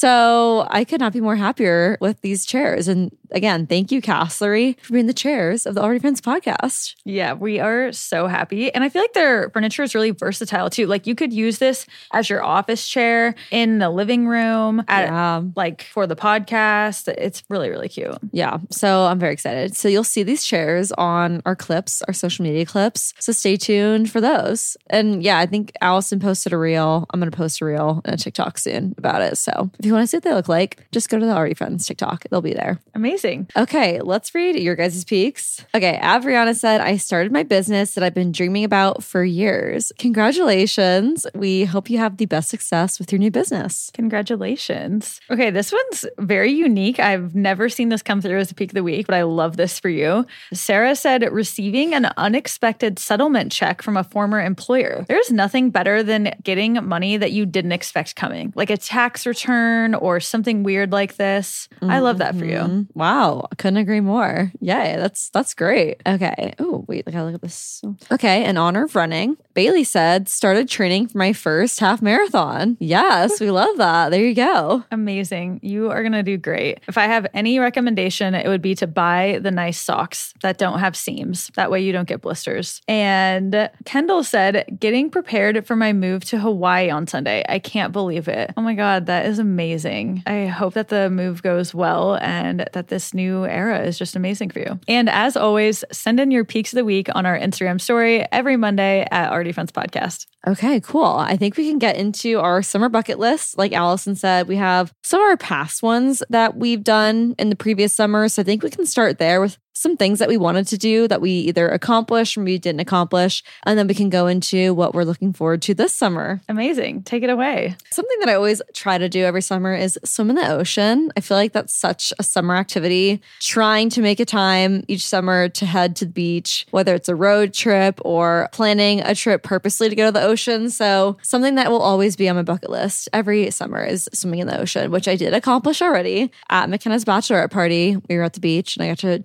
[SPEAKER 3] So I could not be more happier with these chairs. And again, thank you, Castlery, for being the chairs of the Already Friends podcast.
[SPEAKER 4] Yeah, we are so happy. And I feel like their furniture is really versatile too. Like you could use this as your office chair in the living room, at,
[SPEAKER 3] yeah.
[SPEAKER 4] like for the podcast. It's really, really cute.
[SPEAKER 3] Yeah. So I'm very excited. So you'll see these chairs on our clips, our social media clips. So stay tuned for those. And yeah, I think Allison posted a reel. I'm going to post a reel and a TikTok soon about it. So if you want to see what they look like, just go to the Already Friends TikTok. They'll be there.
[SPEAKER 4] Amazing.
[SPEAKER 3] Okay, let's read your guys' peaks. Okay, Avriana said, I started my business that I've been dreaming about for years. Congratulations. We hope you have the best success with your new business.
[SPEAKER 4] Congratulations. Okay, this one's very unique. I've never seen this come through as a peak of the week, but I love this for you. Sarah said, receiving an unexpected settlement check from a former employer. There's nothing better than getting money that you didn't expect coming, like a tax return or something weird like this. Mm-hmm. I love that for you.
[SPEAKER 3] Wow. I couldn't agree more. Yay. That's, that's great. Okay. Oh, wait, I gotta look at this. Okay. In honor of running, Bailey said, started training for my first half marathon. Yes, we love that. There you go.
[SPEAKER 4] Amazing. You are going to do great. If I have any recommendation, it would be to buy the nice socks that don't have seams. That way you don't get blisters. And Kendall said, getting prepared for my move to Hawaii on Sunday. I can't believe it. Oh my God, that is amazing. I hope that the move goes well and that this new era is just amazing for you. And as always, send in your peaks of the week on our Instagram story every Monday at Already Friends Podcast.
[SPEAKER 3] Okay, cool. I think we can get into our summer bucket list. Like Allison said, we have some of our past ones that we've done in the previous summer. So I think we can start there with some things that we wanted to do that we either accomplished or we didn't accomplish. And then we can go into what we're looking forward to this summer.
[SPEAKER 4] Amazing. Take it away.
[SPEAKER 3] Something that I always try to do every summer is swim in the ocean. I feel like that's such a summer activity. Trying to make a time each summer to head to the beach, whether it's a road trip or planning a trip purposely to go to the ocean. So something that will always be on my bucket list every summer is swimming in the ocean, which I did accomplish already. At McKenna's bachelorette party, we were at the beach and I got to jump in the ocean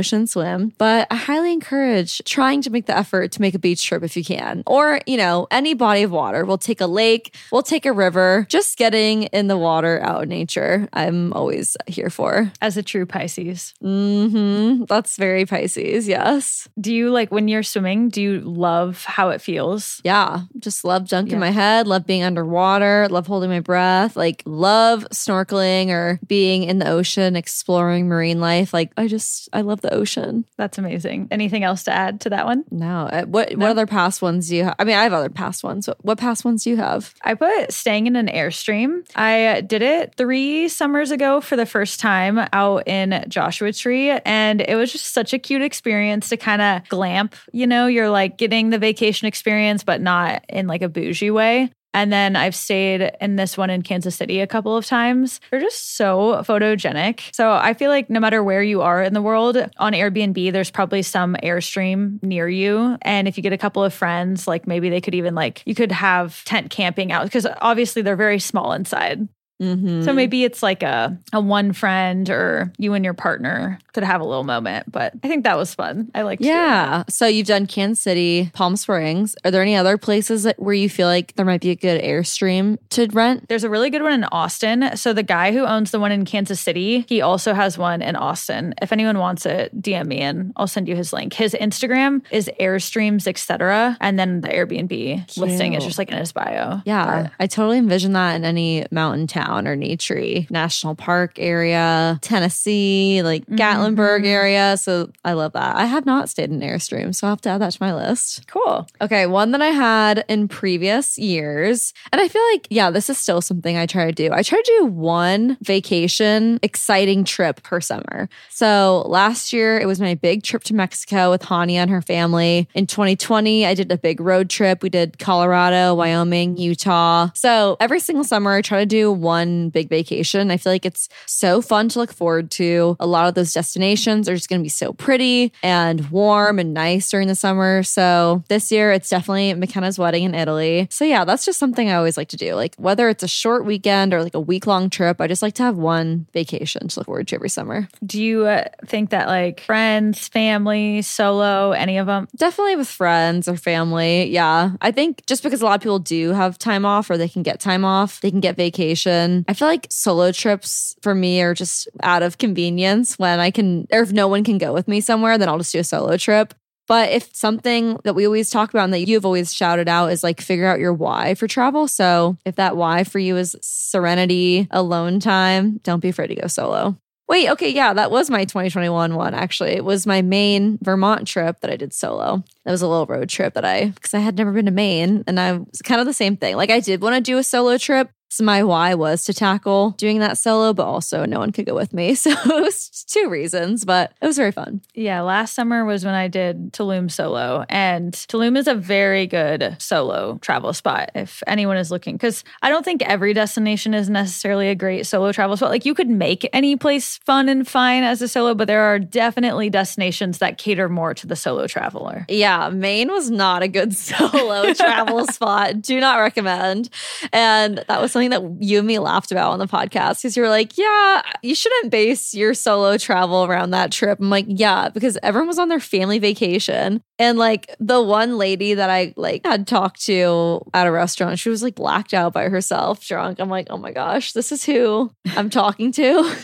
[SPEAKER 3] ocean swim, but I highly encourage trying to make the effort to make a beach trip if you can. Or, you know, any body of water. We'll take a lake, we'll take a river, just getting in the water out in nature. I'm always here for.
[SPEAKER 4] As a true Pisces.
[SPEAKER 3] Mm-hmm. That's very Pisces, yes.
[SPEAKER 4] Do you like when you're swimming, do you love how it feels?
[SPEAKER 3] Yeah, just love dunking
[SPEAKER 4] Yeah.
[SPEAKER 3] my head, love being underwater, love holding my breath, like love snorkeling or being in the ocean, exploring marine life. Like I just, I love the ocean.
[SPEAKER 4] That's amazing. Anything else to add to that one?
[SPEAKER 3] No, uh, what
[SPEAKER 4] No?
[SPEAKER 3] what other past ones do you have? I mean, I have other past ones. What, what past ones do you have?
[SPEAKER 4] I put staying in an Airstream. I did it three summers ago for the first time out in Joshua Tree. And it was just such a cute experience to kind of glamp. You know, you're like getting the vacation experience, but not in like a bougie way. And then I've stayed in this one in Kansas City a couple of times. They're just so photogenic. So I feel like no matter where you are in the world, on Airbnb, there's probably some Airstream near you. And if you get a couple of friends, like maybe they could even like, you could have tent camping out because obviously they're very small inside.
[SPEAKER 3] Mm-hmm.
[SPEAKER 4] So maybe it's like a, a one friend or you and your partner could have a little moment. But I think that was fun. I liked it.
[SPEAKER 3] Yeah. So you've done Kansas City, Palm Springs. Are there any other places that, where you feel like there might be a good Airstream to rent?
[SPEAKER 4] There's a really good one in Austin. So the guy who owns the one in Kansas City, he also has one in Austin. If anyone wants it, D M me and I'll send you his link. His Instagram is Airstreams, et cetera. And then the Airbnb
[SPEAKER 3] Cute.
[SPEAKER 4] listing is just like in his bio.
[SPEAKER 3] Yeah.
[SPEAKER 4] But
[SPEAKER 3] I totally envision that in any mountain town or nature national park area, Tennessee, like Gatlinburg
[SPEAKER 4] Mm-hmm.
[SPEAKER 3] area. So I love that. I have not stayed in Airstream, so I'll have to add that to my list.
[SPEAKER 4] cool.
[SPEAKER 3] Okay, one that I had in previous years. And I feel like, yeah, this is still something I try to do. I try to do one vacation, exciting trip per summer. So last year, it was my big trip to Mexico with Hania and her family. In twenty twenty, I did a big road trip. We did Colorado, Wyoming, Utah. So every single summer, I try to do one big vacation. I feel like it's so fun to look forward to. A lot of those destinations are just going to be so pretty and warm and nice during the summer. So this year, it's definitely McKenna's wedding in Italy. So yeah, that's just something I always like to do. Like whether it's a short weekend or like a week long trip, I just like to have one vacation to look forward to every summer.
[SPEAKER 4] Do you uh, think that like friends, family, solo, any of them?
[SPEAKER 3] Definitely with friends or family. Yeah. I think just because a lot of people do have time off or they can get time off, they can get vacation. I feel like solo trips for me are just out of convenience when I can, or if no one can go with me somewhere, then I'll just do a solo trip. But if something that we always talk about and that you've always shouted out is like figure out your why for travel. So if that why for you is serenity, alone time, don't be afraid to go solo. Wait, okay, yeah, that was my twenty twenty-one one, actually. It was my Maine, Vermont trip that I did solo. That was a little road trip that I, because I had never been to Maine, and I was kind of the same thing. Like, I did want to do a solo trip. So my why was to tackle doing that solo, but also no one could go with me. So it was two reasons, but it was very fun.
[SPEAKER 4] Yeah, last summer was when I did Tulum solo. And Tulum is a very good solo travel spot if anyone is looking. Because I don't think every destination is necessarily a great solo travel spot. Like you could make any place fun and fine as a solo, but there are definitely destinations that cater more to the solo traveler.
[SPEAKER 3] Yeah, Maine was not a good solo travel spot. Do not recommend. And that was something that you and me laughed about on the podcast because you were like, yeah, you shouldn't base your solo travel around that trip. I'm like, yeah, because everyone was on their family vacation. And like the one lady that I like had talked to at a restaurant, she was like blacked out by herself, drunk. I'm like, oh my gosh, this is who I'm talking to.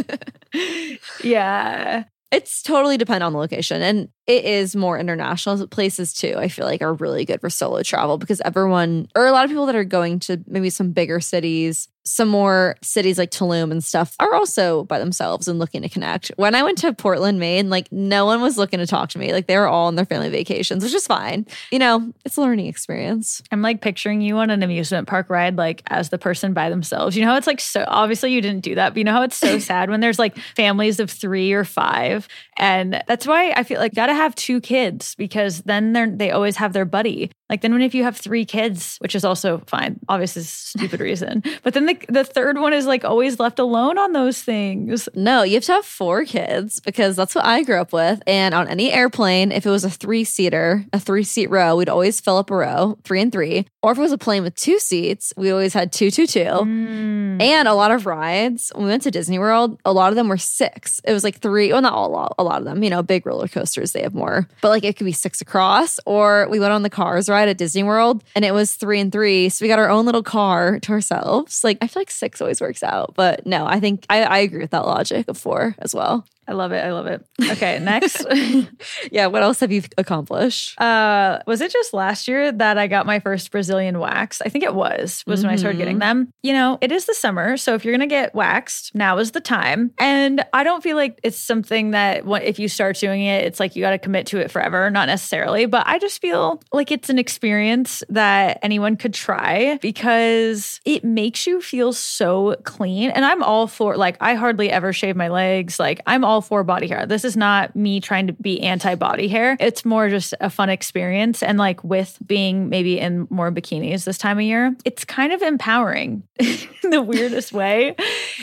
[SPEAKER 4] Yeah.
[SPEAKER 3] It's totally dependent on the location. And it is more international places too, I feel like are really good for solo travel because everyone, or a lot of people that are going to maybe some bigger cities, some more cities like Tulum and stuff are also by themselves and looking to connect. When I went to Portland, Maine, like no one was looking to talk to me. Like they were all on their family vacations, which is fine. You know, it's a learning experience.
[SPEAKER 4] I'm like picturing you on an amusement park ride, like as the person by themselves. You know how it's like so, obviously you didn't do that, but you know how it's so sad when there's like families of three or five. And that's why I feel like you gotta to have two kids because then they're they always have their buddy. Like then when if you have three kids, which is also fine, obviously it's a stupid reason. But then the, the third one is like always left alone on those things.
[SPEAKER 3] No, you have to have four kids because that's what I grew up with. And on any airplane, if it was a three-seater, a three-seat row, we'd always fill up a row, three and three. Or if it was a plane with two seats, we always had two, two, two. Mm. And a lot of rides, when we went to Disney World, a lot of them were six. It was like three, well, not all, a lot of them, you know, big roller coasters, they have more. But like it could be six across. Or we went on the Cars ride at Disney World and it was three and three. So we got our own little car to ourselves. Like I feel like six always works out. But no, I think I, I agree with that logic of four as well.
[SPEAKER 4] I love it. I love it. Okay, next.
[SPEAKER 3] Yeah, what else have you accomplished?
[SPEAKER 4] Uh, was it just last year that I got my first Brazilian wax? I think it was, was mm-hmm. when I started getting them. You know, it is the summer. So if you're going to get waxed, now is the time. And I don't feel like it's something that if you start doing it, it's like you got to commit to it forever. Not necessarily. But I just feel like it's an experience that anyone could try because it makes you feel so clean. And I'm all for, like, I hardly ever shave my legs. Like, I'm all for body hair. This is not me trying to be anti-body hair. It's more just a fun experience. And like with being maybe in more bikinis this time of year, it's kind of empowering in the weirdest way.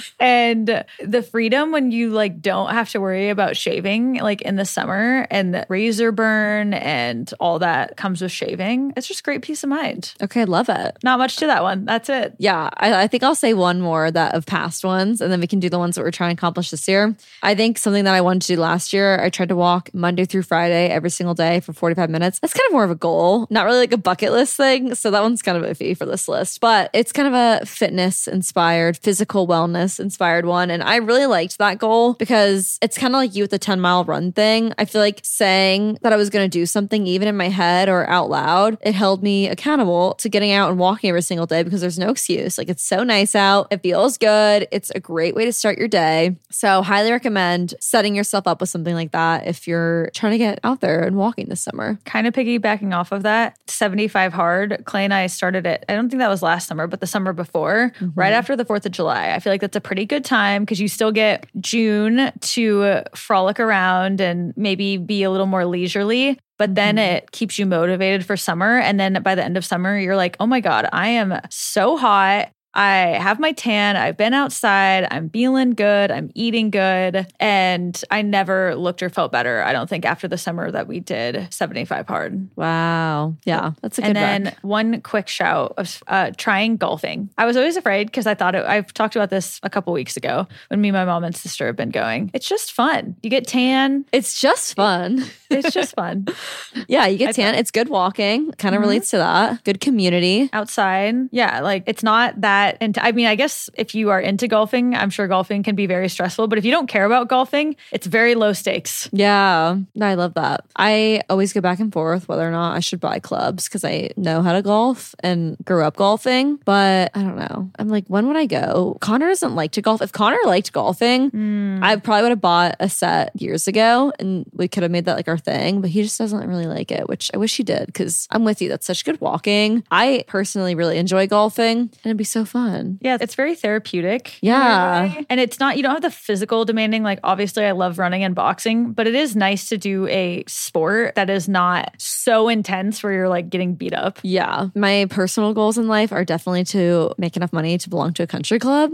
[SPEAKER 4] And the freedom when you like don't have to worry about shaving like in the summer and the razor burn and all that comes with shaving. It's just great peace of mind.
[SPEAKER 3] Okay, love it.
[SPEAKER 4] Not much to that one. That's it.
[SPEAKER 3] Yeah, I, I think I'll say one more that of past ones and then we can do the ones that we're trying to accomplish this year. I think something that I wanted to do last year, I tried to walk Monday through Friday every single day for forty-five minutes. That's kind of more of a goal, not really like a bucket list thing. So that one's kind of iffy for this list, but it's kind of a fitness inspired, physical wellness inspired one. And I really liked that goal because it's kind of like you with the ten mile run thing. I feel like saying that I was going to do something even in my head or out loud, it held me accountable to getting out and walking every single day because there's no excuse. Like it's so nice out. It feels good. It's a great way to start your day. So highly recommend setting yourself up with something like that if you're trying to get out there and walking this summer.
[SPEAKER 4] Kind of piggybacking off of that, seventy-five Hard, Clay and I started it, I don't think that was last summer, but the summer before, mm-hmm. right after the fourth of July. I feel like that's a pretty good time because you still get June to frolic around and maybe be a little more leisurely. But then mm-hmm. it keeps you motivated for summer. And then by the end of summer, you're like, oh my God, I am so hot. I have my tan. I've been outside. I'm feeling good. I'm eating good. And I never looked or felt better, I don't think, after the summer that we did seventy-five Hard.
[SPEAKER 3] Wow. Yeah, that's a good
[SPEAKER 4] And then
[SPEAKER 3] rec.
[SPEAKER 4] one quick shout of uh, trying golfing. I was always afraid because I thought it, I've talked about this a couple weeks ago when me, my mom, and sister have been going. It's just fun. You get tan.
[SPEAKER 3] It's just fun.
[SPEAKER 4] It's just fun.
[SPEAKER 3] Yeah, you get tan. It's good walking. Kind of mm-hmm. relates to that. Good community.
[SPEAKER 4] Outside. Yeah, like it's not that. And I mean, I guess if you are into golfing, I'm sure golfing can be very stressful. But if you don't care about golfing, it's very low stakes.
[SPEAKER 3] Yeah, I love that. I always go back and forth whether or not I should buy clubs because I know how to golf and grew up golfing. But I don't know. I'm like, when would I go? Connor doesn't like to golf. If Connor liked golfing, mm. I probably would have bought a set years ago and we could have made that like our thing. But he just doesn't really like it, which I wish he did because I'm with you. That's such good walking. I personally really enjoy golfing and it'd be so fun.
[SPEAKER 4] Yeah, it's very therapeutic.
[SPEAKER 3] Yeah.
[SPEAKER 4] And it's not, you don't have the physical demanding, like obviously I love running and boxing, but it is nice to do a sport that is not so intense where you're like getting beat up.
[SPEAKER 3] Yeah. My personal goals in life are definitely to make enough money to belong to a country club.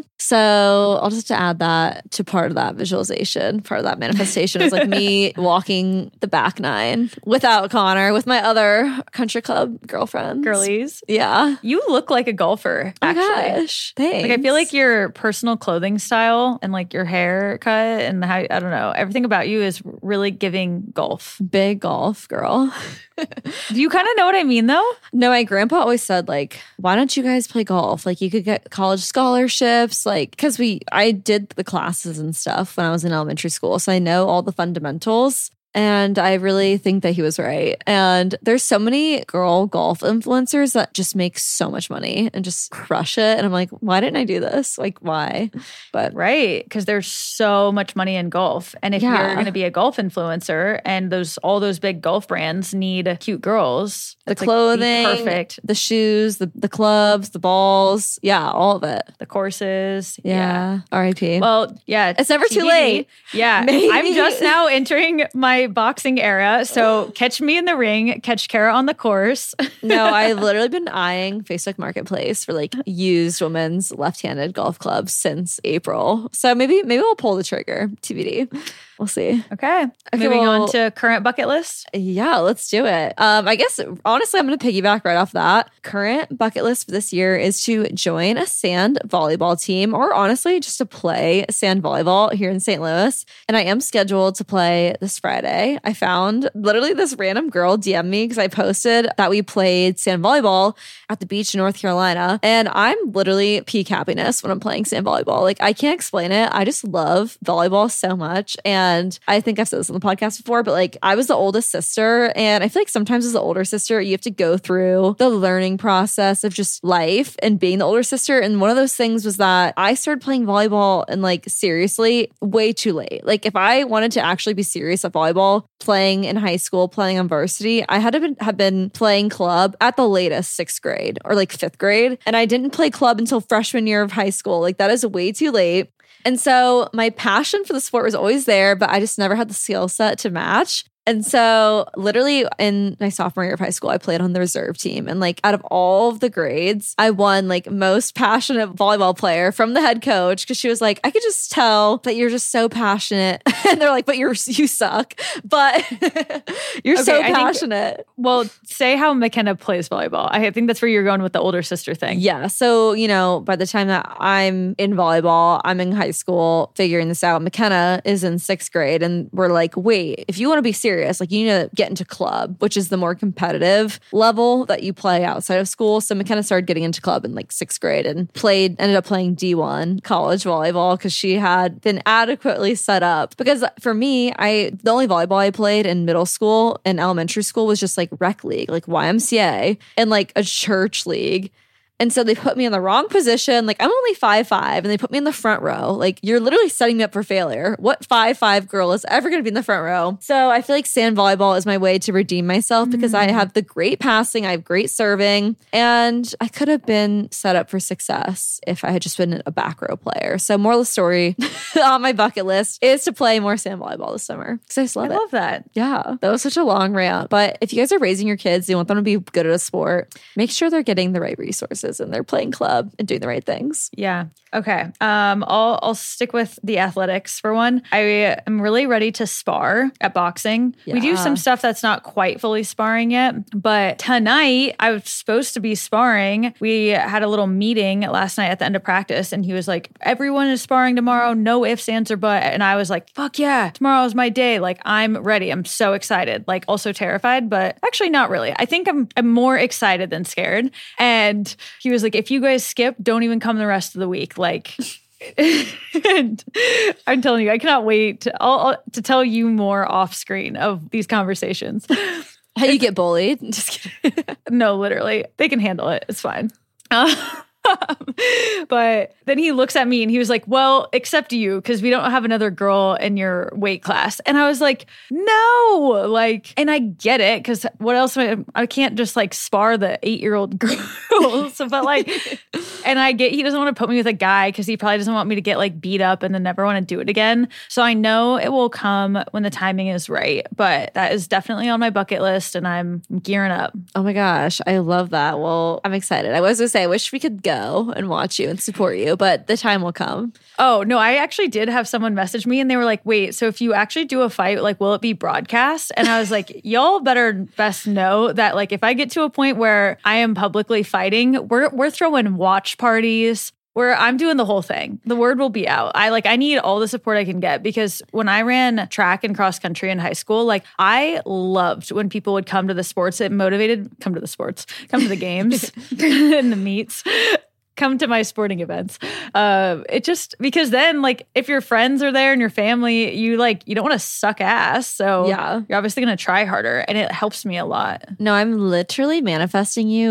[SPEAKER 3] So I'll just add that to part of that visualization, part of that manifestation is like me walking the back nine without Connor, with my other country club girlfriends.
[SPEAKER 4] Girlies.
[SPEAKER 3] Yeah.
[SPEAKER 4] You look like a golfer, actually.
[SPEAKER 3] Oh my gosh. Thanks.
[SPEAKER 4] Like I feel like your personal clothing style and like your haircut and how, I don't know, everything about you is really giving golf.
[SPEAKER 3] Big golf girl.
[SPEAKER 4] Do you kind of know what I mean though?
[SPEAKER 3] No, my grandpa always said like, why don't you guys play golf? Like you could get college scholarships, like, because we, I did the classes and stuff when I was in elementary school. So I know all the fundamentals. And I really think that he was right. And there's so many girl golf influencers that just make so much money and just crush it. And I'm like, why didn't I do this? Like, why? But
[SPEAKER 4] right, because there's so much money in golf. And if
[SPEAKER 3] Yeah.
[SPEAKER 4] you're going to be a golf influencer and those all those big golf brands need cute girls,
[SPEAKER 3] the
[SPEAKER 4] that's, like,
[SPEAKER 3] clothing,
[SPEAKER 4] perfect.
[SPEAKER 3] the shoes, the, the clubs, the balls. Yeah, all of it.
[SPEAKER 4] The courses.
[SPEAKER 3] Yeah. R I P.
[SPEAKER 4] Well, yeah.
[SPEAKER 3] It's never too
[SPEAKER 4] T B D.
[SPEAKER 3] late.
[SPEAKER 4] Yeah.
[SPEAKER 3] Maybe.
[SPEAKER 4] I'm just now entering my my boxing era. So catch me in the ring, catch Kara on the course.
[SPEAKER 3] No, I've literally been eyeing Facebook Marketplace for like used women's left-handed golf clubs since April. So maybe maybe we'll pull the trigger. T B D. We'll see.
[SPEAKER 4] Okay.
[SPEAKER 3] Okay,
[SPEAKER 4] Moving
[SPEAKER 3] well-
[SPEAKER 4] on to current bucket list.
[SPEAKER 3] Yeah, let's do it. Um, I guess, honestly, I'm going to piggyback right off that. Current bucket list for this year is to join a sand volleyball team, or honestly, just to play sand volleyball here in Saint Louis. And I am scheduled to play this Friday. I found literally this random girl D M me because I posted that we played sand volleyball at the beach in North Carolina. And I'm literally peak happiness when I'm playing sand volleyball. Like, I can't explain it. I just love volleyball so much. And And I think I've said this on the podcast before, but like I was the oldest sister. And I feel like sometimes as the older sister, you have to go through the learning process of just life and being the older sister. And one of those things was that I started playing volleyball and like seriously way too late. Like if I wanted to actually be serious at volleyball, playing in high school, playing on varsity, I had to been, have been playing club at the latest sixth grade or like fifth grade. And I didn't play club until freshman year of high school. Like that is way too late. And so my passion for the sport was always there, but I just never had the skill set to match. And so literally in my sophomore year of high school, I played on the reserve team. And like out of all of the grades, I won like most passionate volleyball player from the head coach because she was like, I could just tell that you're just so passionate. And they're like, but you're you suck. But you're
[SPEAKER 4] Okay,
[SPEAKER 3] so
[SPEAKER 4] I think-
[SPEAKER 3] passionate.
[SPEAKER 4] Well, say how McKenna plays volleyball. I think that's where you're going with the older sister thing.
[SPEAKER 3] Yeah. So, you know, by the time that I'm in volleyball, I'm in high school figuring this out. McKenna is in sixth grade. And we're like, wait, if you want to be serious, like you need to get into club, which is the more competitive level that you play outside of school. So McKenna started getting into club in like sixth grade and played, ended up playing D one college volleyball because she had been adequately set up. Because for me, I the only volleyball I played in middle school and elementary school was just like rec league, like Y M C A and like a church league. And so they put me in the wrong position. Like I'm only five five and they put me in the front row. Like you're literally setting me up for failure. What five five girl is ever going to be in the front row? So I feel like sand volleyball is my way to redeem myself because I have the great passing, I have great serving, and I could have been set up for success if I had just been a back row player. So moral of the story on my bucket list is to play more sand volleyball this summer because I just love
[SPEAKER 4] I
[SPEAKER 3] it.
[SPEAKER 4] love that.
[SPEAKER 3] Yeah, that was such a long rant. But if you guys are raising your kids, you want them to be good at a sport, make sure they're getting the right resources and they're playing club and doing the right things.
[SPEAKER 4] Yeah. Okay. Um, I'll I'll stick with the athletics for one. I am really ready to spar at boxing. We do
[SPEAKER 3] Yeah.
[SPEAKER 4] some stuff that's not quite fully sparring yet, but tonight I was supposed to be sparring. We had a little meeting last night at the end of practice, and he was like, "Everyone is sparring tomorrow. No ifs, ands, or but." And I was like, "Fuck yeah! Tomorrow is my day. Like I'm ready. I'm so excited. Like also terrified, but actually not really. I think I'm I'm more excited than scared." And he was like, "If you guys skip, don't even come the rest of the week." Like, and I'm telling you, I cannot wait to, I'll, I'll- to tell you more off screen of these conversations.
[SPEAKER 3] How you get bullied? Just kidding.
[SPEAKER 4] No, literally, they can handle it. It's fine. Uh, but then he looks at me and he was like, well, except you, because we don't have another girl in your weight class. And I was like, no, like, and I get it, because what else? Am I, I can't just like spar the eight year old girls. But like, and I get he doesn't want to put me with a guy because he probably doesn't want me to get like beat up and then never want to do it again. So I know it will come when the timing is right. But that is definitely on my bucket list and I'm gearing up.
[SPEAKER 3] Oh my gosh, I love that. Well, I'm excited. I was going to say, I wish we could go and watch you and support you, but the time will come.
[SPEAKER 4] Oh, no, I actually did have someone message me and they were like, wait, so if you actually do a fight, like, will it be broadcast? And I was like, y'all better best know that, like, if I get to a point where I am publicly fighting, we're we're throwing watch parties. Where I'm doing the whole thing. The word will be out. I like, I need all the support I can get because when I ran track and cross country in high school, like I loved when people would come to the sports. It motivated, come to the sports, come to the games and the meets. Come to my sporting events. Uh, it just, because then like if your friends are there and your family, you like, you don't want to suck ass. So
[SPEAKER 3] Yeah.
[SPEAKER 4] you're obviously going to try harder and it helps me a lot.
[SPEAKER 3] No, I'm literally manifesting you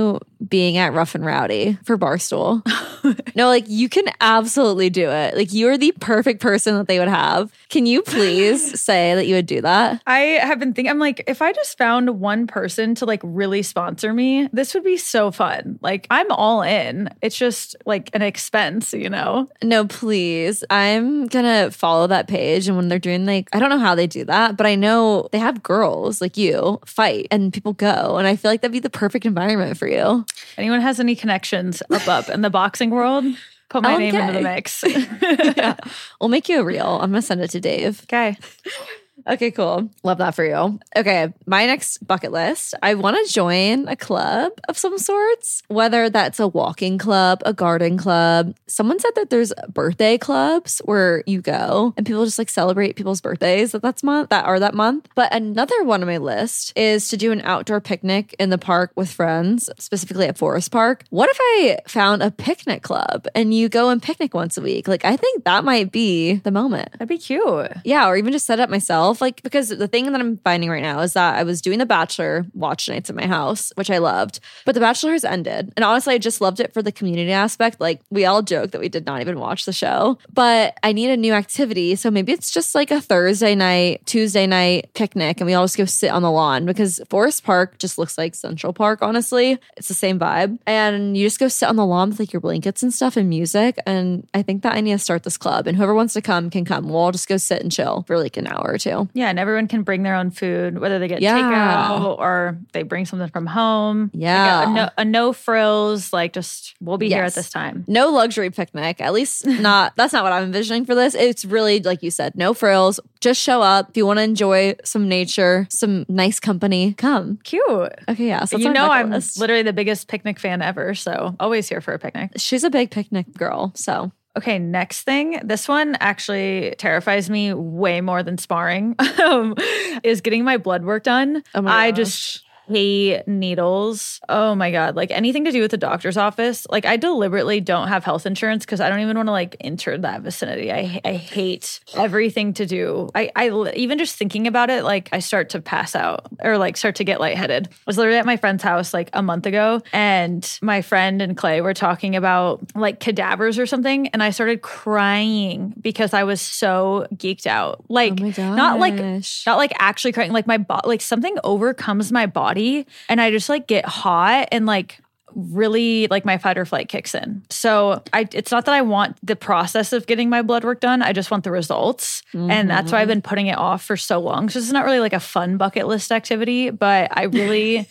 [SPEAKER 3] being at Rough and Rowdy for Barstool. No, like you can absolutely do it. Like you are the perfect person that they would have. Can you please say that you would do that?
[SPEAKER 4] I have been thinking, I'm like, if I just found one person to like really sponsor me, this would be so fun. Like I'm all in. It's just like an expense, you know?
[SPEAKER 3] No, please. I'm gonna follow that page. And when they're doing like, I don't know how they do that, but I know they have girls like you fight and people go. And I feel like that'd be the perfect environment for you.
[SPEAKER 4] Anyone has any connections up up in the boxing world? Put my
[SPEAKER 3] Okay.
[SPEAKER 4] name into the mix.
[SPEAKER 3] Yeah. We'll make you a reel. I'm gonna send it to Dave.
[SPEAKER 4] Okay.
[SPEAKER 3] Okay, cool. Love that for you. Okay, my next bucket list. I want to join a club of some sorts, whether that's a walking club, a garden club. Someone said that there's birthday clubs where you go and people just like celebrate people's birthdays that that's month that are that month. But another one on my list is to do an outdoor picnic in the park with friends, specifically at Forest Park. What if I found a picnic club and you go and picnic once a week? Like I think that might be the moment.
[SPEAKER 4] That'd be cute.
[SPEAKER 3] Yeah, or even just set it up myself. Like, because the thing that I'm finding right now is that I was doing The Bachelor watch nights at my house, which I loved, but The Bachelor has ended. And honestly, I just loved it for the community aspect. Like, we all joke that we did not even watch the show, but I need a new activity. So maybe it's just like a Thursday night, Tuesday night picnic, and we all just go sit on the lawn because Forest Park just looks like Central Park, honestly. It's the same vibe. And you just go sit on the lawn with like your blankets and stuff and music. And I think that I need to start this club. And whoever wants to come can come. We'll all just go sit and chill for like an hour or two.
[SPEAKER 4] Yeah, and everyone can bring their own food, whether they get
[SPEAKER 3] Yeah.
[SPEAKER 4] takeout or they bring something from home.
[SPEAKER 3] Yeah.
[SPEAKER 4] Like a, a, no, a no frills, like just we'll be here at
[SPEAKER 3] Yes.
[SPEAKER 4] this time.
[SPEAKER 3] No luxury picnic, at least not. That's not what I'm envisioning for this. It's really, like you said, no frills. Just show up. If you want to enjoy some nature, some nice company, come.
[SPEAKER 4] Cute.
[SPEAKER 3] Okay, yeah. So that's
[SPEAKER 4] You
[SPEAKER 3] our
[SPEAKER 4] know
[SPEAKER 3] bucket
[SPEAKER 4] I'm
[SPEAKER 3] list.
[SPEAKER 4] literally the biggest picnic fan ever, so always here for a picnic.
[SPEAKER 3] She's a big picnic girl, so.
[SPEAKER 4] Okay, next thing. This one actually terrifies me way more than sparring. um, is getting my blood work done.
[SPEAKER 3] Oh my
[SPEAKER 4] I
[SPEAKER 3] gosh.
[SPEAKER 4] just hate needles. Oh my God. Like anything to do with the doctor's office. Like I deliberately don't have health insurance because I don't even want to like enter that vicinity. I I hate everything to do. I, I even just thinking about it, like I start to pass out or like start to get lightheaded. I was literally at my friend's house like a month ago and my friend and Clay were talking about like cadavers or something. And I started crying because I was so geeked out. Like
[SPEAKER 3] Oh my
[SPEAKER 4] not like,
[SPEAKER 3] gosh.
[SPEAKER 4] not like actually crying, like my body, like something overcomes my body and I just like get hot and like really like my fight or flight kicks in. So I it's not that I want the process of getting my blood work done. I just want the results. Mm-hmm. And that's why I've been putting it off for so long. So it's not really like a fun bucket list activity, but I really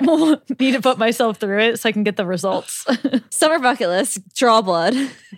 [SPEAKER 4] need to put myself through it so I can get the results.
[SPEAKER 3] Summer bucket list, draw blood.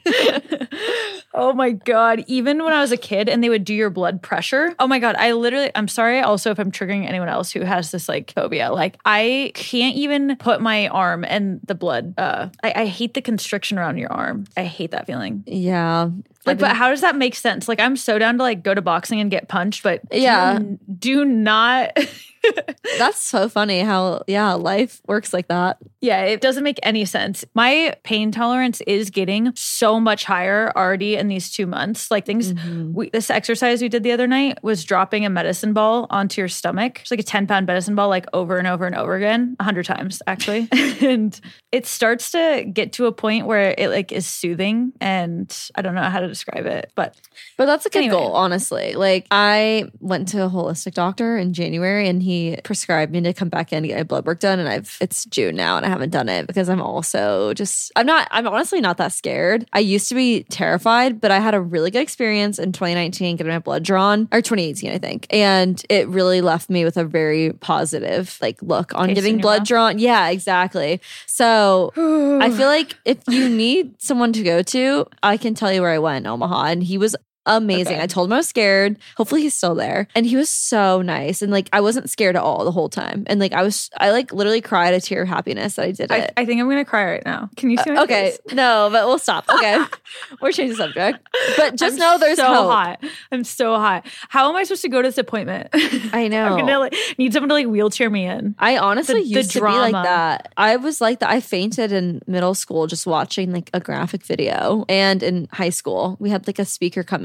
[SPEAKER 4] Oh my God. Even when I was a kid and they would do your blood pressure. Oh my God. I literally, I'm sorry also if I'm triggering anyone else who has this like phobia. Like I can't even put my arm in the blood. Uh, I, I hate the constriction around your arm. I hate that feeling.
[SPEAKER 3] Yeah.
[SPEAKER 4] Like, but how does that make sense? Like I'm so down to like go to boxing and get punched, but
[SPEAKER 3] Yeah.
[SPEAKER 4] do, do not.
[SPEAKER 3] That's so funny how, yeah, life works like that.
[SPEAKER 4] Yeah, it doesn't make any sense. My pain tolerance is getting so much higher already in these two months. Like things,
[SPEAKER 3] Mm-hmm.
[SPEAKER 4] we, this exercise we did the other night was dropping a medicine ball onto your stomach. It's like a ten pound medicine ball, like over and over and over again, a hundred times actually. And it starts to get to a point where it like is soothing and I don't know how to describe it, but
[SPEAKER 3] But that's a good
[SPEAKER 4] Anyway.
[SPEAKER 3] goal, honestly. Like I went to a holistic doctor in January and he prescribed me to come back in and get my blood work done. And I've, it's June now and I haven't done it because I'm also just, I'm not, I'm honestly not that scared. I used to be terrified, but I had a really good experience in twenty nineteen getting my blood drawn, or twenty eighteen, I think. And it really left me with a very positive like look on
[SPEAKER 4] Taste in
[SPEAKER 3] getting
[SPEAKER 4] your
[SPEAKER 3] blood
[SPEAKER 4] mouth.
[SPEAKER 3] drawn. Yeah, exactly. So I feel like if you need someone to go to, I can tell you where I went in Omaha and he was amazing.
[SPEAKER 4] Okay.
[SPEAKER 3] I told him I was scared. Hopefully he's still there. And he was so nice. And like, I wasn't scared at all the whole time. And like, I was, I like literally cried a tear of happiness that I did
[SPEAKER 4] I,
[SPEAKER 3] it.
[SPEAKER 4] I think I'm going to cry right now. Can you see my
[SPEAKER 3] Okay.
[SPEAKER 4] face?
[SPEAKER 3] No, but we'll stop. Okay. We're changing the subject. But just
[SPEAKER 4] I'm
[SPEAKER 3] know there's
[SPEAKER 4] so
[SPEAKER 3] hope.
[SPEAKER 4] hot. I'm so hot. How am I supposed to go to this appointment?
[SPEAKER 3] I know.
[SPEAKER 4] I'm gonna like, need someone to like wheelchair me in.
[SPEAKER 3] I honestly
[SPEAKER 4] The- the
[SPEAKER 3] used to be like
[SPEAKER 4] drama.
[SPEAKER 3] that. I was like that. I fainted in middle school just watching like a graphic video. And in high school, we had like a speaker come in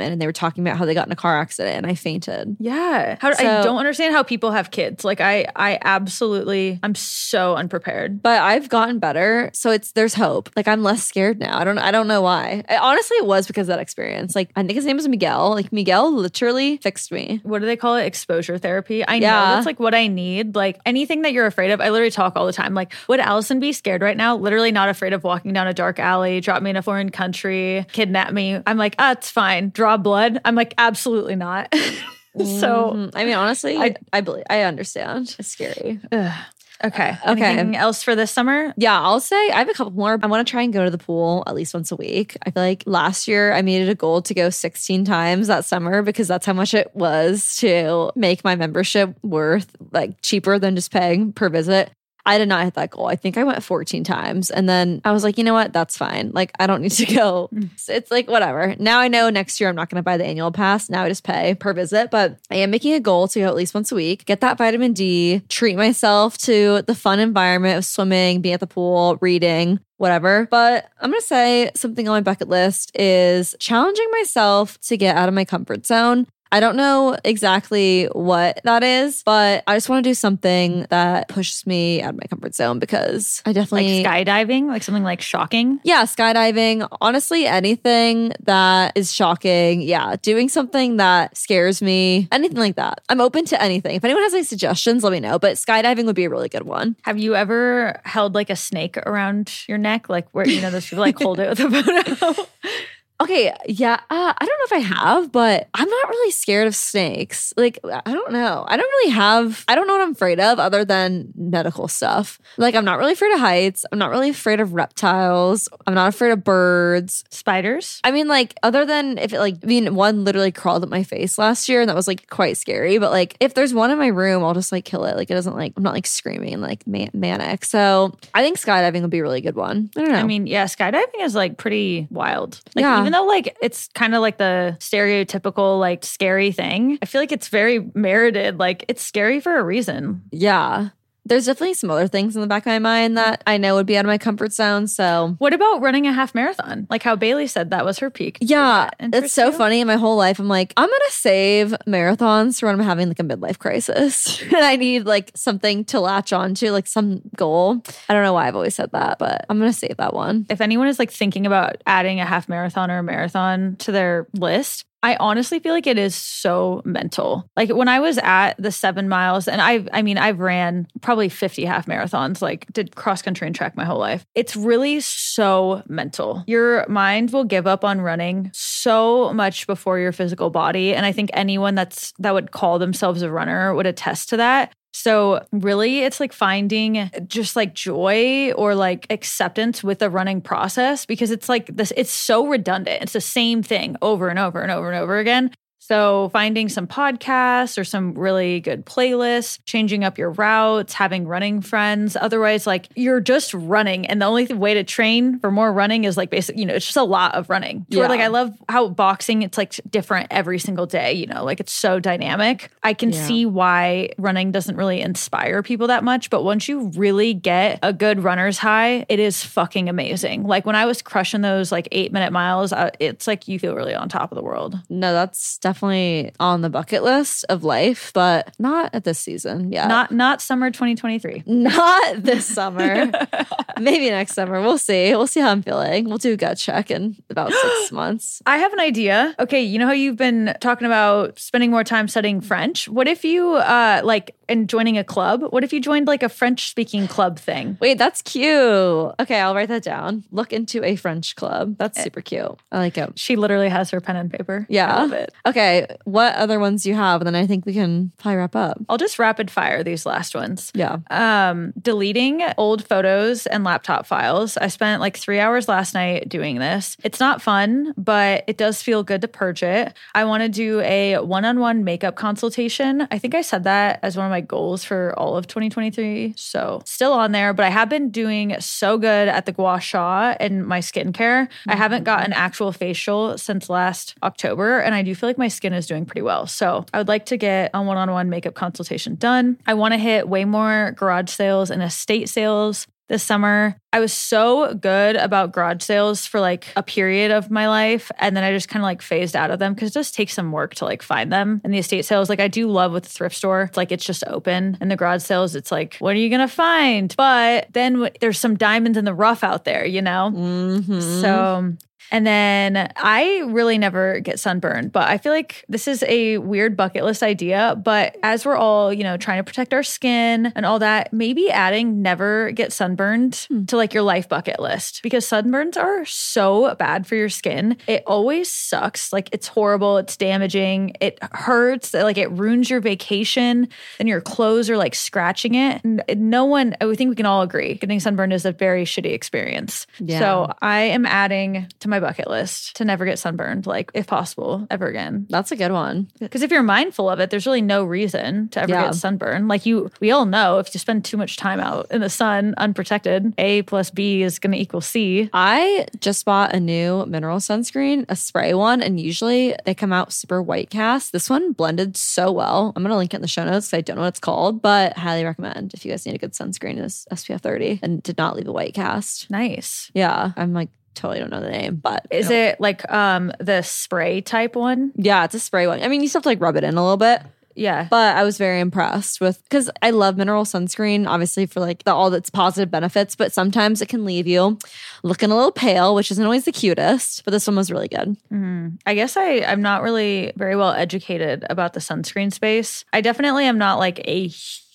[SPEAKER 3] woman and they were talking about how they got in a car accident and I fainted.
[SPEAKER 4] Yeah. How,
[SPEAKER 3] So-
[SPEAKER 4] I don't understand how people have kids. Like I, I absolutely, I'm so unprepared.
[SPEAKER 3] But I've gotten better, so it's there's hope. Like I'm less scared now. I don't I don't know why. I, honestly, it was because of that experience. Like I think his name was Miguel. Like Miguel literally fixed me.
[SPEAKER 4] What do they call it? Exposure therapy. I
[SPEAKER 3] Yeah.
[SPEAKER 4] know that's like what I need. Like anything that you're afraid of, I literally talk all the time. Like, would Allison be scared right now? Literally not afraid of walking down a dark alley, drop me in a foreign country, kidnap me. I'm like, ah, it's fine. Draw blood. I'm like, absolutely not. So
[SPEAKER 3] Mhm. I mean, honestly, I
[SPEAKER 4] I-
[SPEAKER 3] I believe I understand. It's scary.
[SPEAKER 4] ugh. Okay.
[SPEAKER 3] Okay.
[SPEAKER 4] Anything else for this summer?
[SPEAKER 3] Yeah, I'll say I have a couple more. I want to try and go to the pool at least once a week. I feel like last year I made it a goal to go sixteen times that summer because that's how much it was to make my membership worth like cheaper than just paying per visit. I did not hit that goal. I think I went fourteen times. And then I was like, you know what? That's fine. Like, I don't need to go. So it's like, whatever. Now I know next year I'm not going to buy the annual pass. Now I just pay per visit. But I am making a goal to go at least once a week, get that vitamin D, treat myself to the fun environment of swimming, being at the pool, reading, whatever. But I'm going to say something on my bucket list is challenging myself to get out of my comfort zone. I don't know exactly what that is, but I just want to do something that pushes me out of my comfort zone because I
[SPEAKER 4] Like
[SPEAKER 3] definitely
[SPEAKER 4] skydiving, like something like shocking.
[SPEAKER 3] yeah, skydiving. Honestly, anything that is shocking. Yeah, doing something that scares me. Anything like that. I'm open to anything. If anyone has any suggestions, let me know. But skydiving would be a really good one.
[SPEAKER 4] Have you ever held like a snake around your neck? Like where, you know, those people like hold it with a photo.
[SPEAKER 3] Okay, yeah, uh, I don't know if I have, but I'm not really scared of snakes. Like, I don't know. I don't really have, I don't know what I'm afraid of other than medical stuff. Like, I'm not really afraid of heights. I'm not really afraid of reptiles. I'm not afraid of birds.
[SPEAKER 4] Spiders?
[SPEAKER 3] I mean, like, other than if it, like, I mean, one literally crawled up my face last year and that was, like, quite scary. But, like, if there's one in my room, I'll just, like, kill it. Like, it doesn't, like, I'm not, like, screaming, like, man- manic. So I think skydiving would be a really good one. I don't know.
[SPEAKER 4] I mean, yeah, skydiving is like pretty wild. Like
[SPEAKER 3] Yeah.
[SPEAKER 4] even though like it's kind of like the stereotypical like scary thing, I feel like it's very merited. Like it's scary for a reason.
[SPEAKER 3] Yeah. There's definitely some other things in the back of my mind that I know would be out of my comfort zone. So
[SPEAKER 4] What about running a half marathon? Like how Bailey said that was her peak.
[SPEAKER 3] yeah,
[SPEAKER 4] Does that
[SPEAKER 3] it's so
[SPEAKER 4] interest you?
[SPEAKER 3] funny. In my whole life, I'm like, I'm going to save marathons for when I'm having like a midlife crisis. And I need like something to latch on to, like some goal. I don't know why I've always said that, but I'm going to save that one.
[SPEAKER 4] If anyone is like thinking about adding a half marathon or a marathon to their list, I honestly feel like it is so mental. Like when I was at the seven miles, and I've, I mean, I've ran probably fifty half marathons, like did cross country and track my whole life. It's really so mental. Your mind will give up on running so much before your physical body. And I think anyone that's, that would call themselves a runner would attest to that. So really it's like finding just like joy or like acceptance with the running process because it's like this, it's so redundant. It's the same thing over and over and over and over again. So finding some podcasts or some really good playlists, changing up your routes, having running friends. Otherwise, like you're just running. And the only th- way to train for more running is like basic, you know, it's just a lot of running. Yeah. Where like I love how boxing, it's like different every single day, you know, like it's so dynamic. I can
[SPEAKER 3] Yeah.
[SPEAKER 4] see why running doesn't really inspire people that much. But once you really get a good runner's high, it is fucking amazing. Like when I was crushing those like eight minute miles, uh, it's like you feel really on top of the world.
[SPEAKER 3] No, that's definitely on the bucket list of life, but not at this season. Yeah.
[SPEAKER 4] Not not summer twenty twenty-three.
[SPEAKER 3] Not this summer. Maybe next summer. We'll see. We'll see how I'm feeling. We'll do a gut check in about six months.
[SPEAKER 4] I have an idea. Okay, you know how you've been talking about spending more time studying French? What if you uh like and joining a club? What if you joined like a French speaking club thing?
[SPEAKER 3] Wait, that's cute. Okay, I'll write that down. Look into a French club. That's super cute. I like it.
[SPEAKER 4] She literally has her pen and paper.
[SPEAKER 3] Yeah.
[SPEAKER 4] I love it.
[SPEAKER 3] Okay, what other ones do you have? And then I think we can probably wrap up.
[SPEAKER 4] I'll just rapid fire these last ones.
[SPEAKER 3] Yeah.
[SPEAKER 4] Um, deleting old photos and laptop files. I spent like three hours last night doing this. It's not fun, but it does feel good to purge it. I want to do a one-on-one makeup consultation. I think I said that as one of my goals for all of twenty twenty-three. So still on there, but I have been doing so good at the gua sha and my skincare. I haven't got an actual facial since last October, and I do feel like my skin is doing pretty well. So I would like to get a one-on-one makeup consultation done. I want to hit way more garage sales and estate sales. this summer. I was so good about garage sales for like a period of my life. And then I just kind of like phased out of them because it does take some work to like find them. And the estate sales, like I do love with the thrift store. It's like it's just open. And the garage sales, it's like, what are you going to find? But then w- there's some diamonds in the rough out there, you know?
[SPEAKER 3] Mm-hmm.
[SPEAKER 4] So... And then I really never get sunburned, but I feel like this is a weird bucket list idea. But as we're all, you know, trying to protect our skin and all that, maybe adding never get sunburned hmm. to like your life bucket list, because sunburns are so bad for your skin. It always sucks. Like it's horrible. It's damaging. It hurts. Like it ruins your vacation and your clothes are like scratching it. And no one, I think we can all agree, getting sunburned is a very shitty experience. Yeah. So I am adding to my bucket list to never get sunburned, like if possible, ever again.
[SPEAKER 3] That's a good one.
[SPEAKER 4] Because if you're mindful of it, there's really no reason to ever yeah. get sunburned. Like you, we all know if you spend too much time out in the sun unprotected, A plus B is going to equal C.
[SPEAKER 3] I just bought a new mineral sunscreen, a spray one, and usually they come out super white cast. This one blended so well. I'm going to link it in the show notes because I don't know what it's called, but highly recommend if you guys need a good sunscreen. It's S P F thirty and did not leave a white cast.
[SPEAKER 4] Nice.
[SPEAKER 3] Yeah. I'm like, totally don't know the name, but
[SPEAKER 4] is it like um the spray type one?
[SPEAKER 3] Yeah, it's a spray one. I mean, you still have to like rub it in a little bit.
[SPEAKER 4] Yeah.
[SPEAKER 3] But I was very impressed with, because I love mineral sunscreen, obviously for like the, all its positive benefits, but sometimes it can leave you looking a little pale, which isn't always the cutest, but this one was really good.
[SPEAKER 4] Mm. I guess I, I'm not really very well educated about the sunscreen space. I definitely am not like a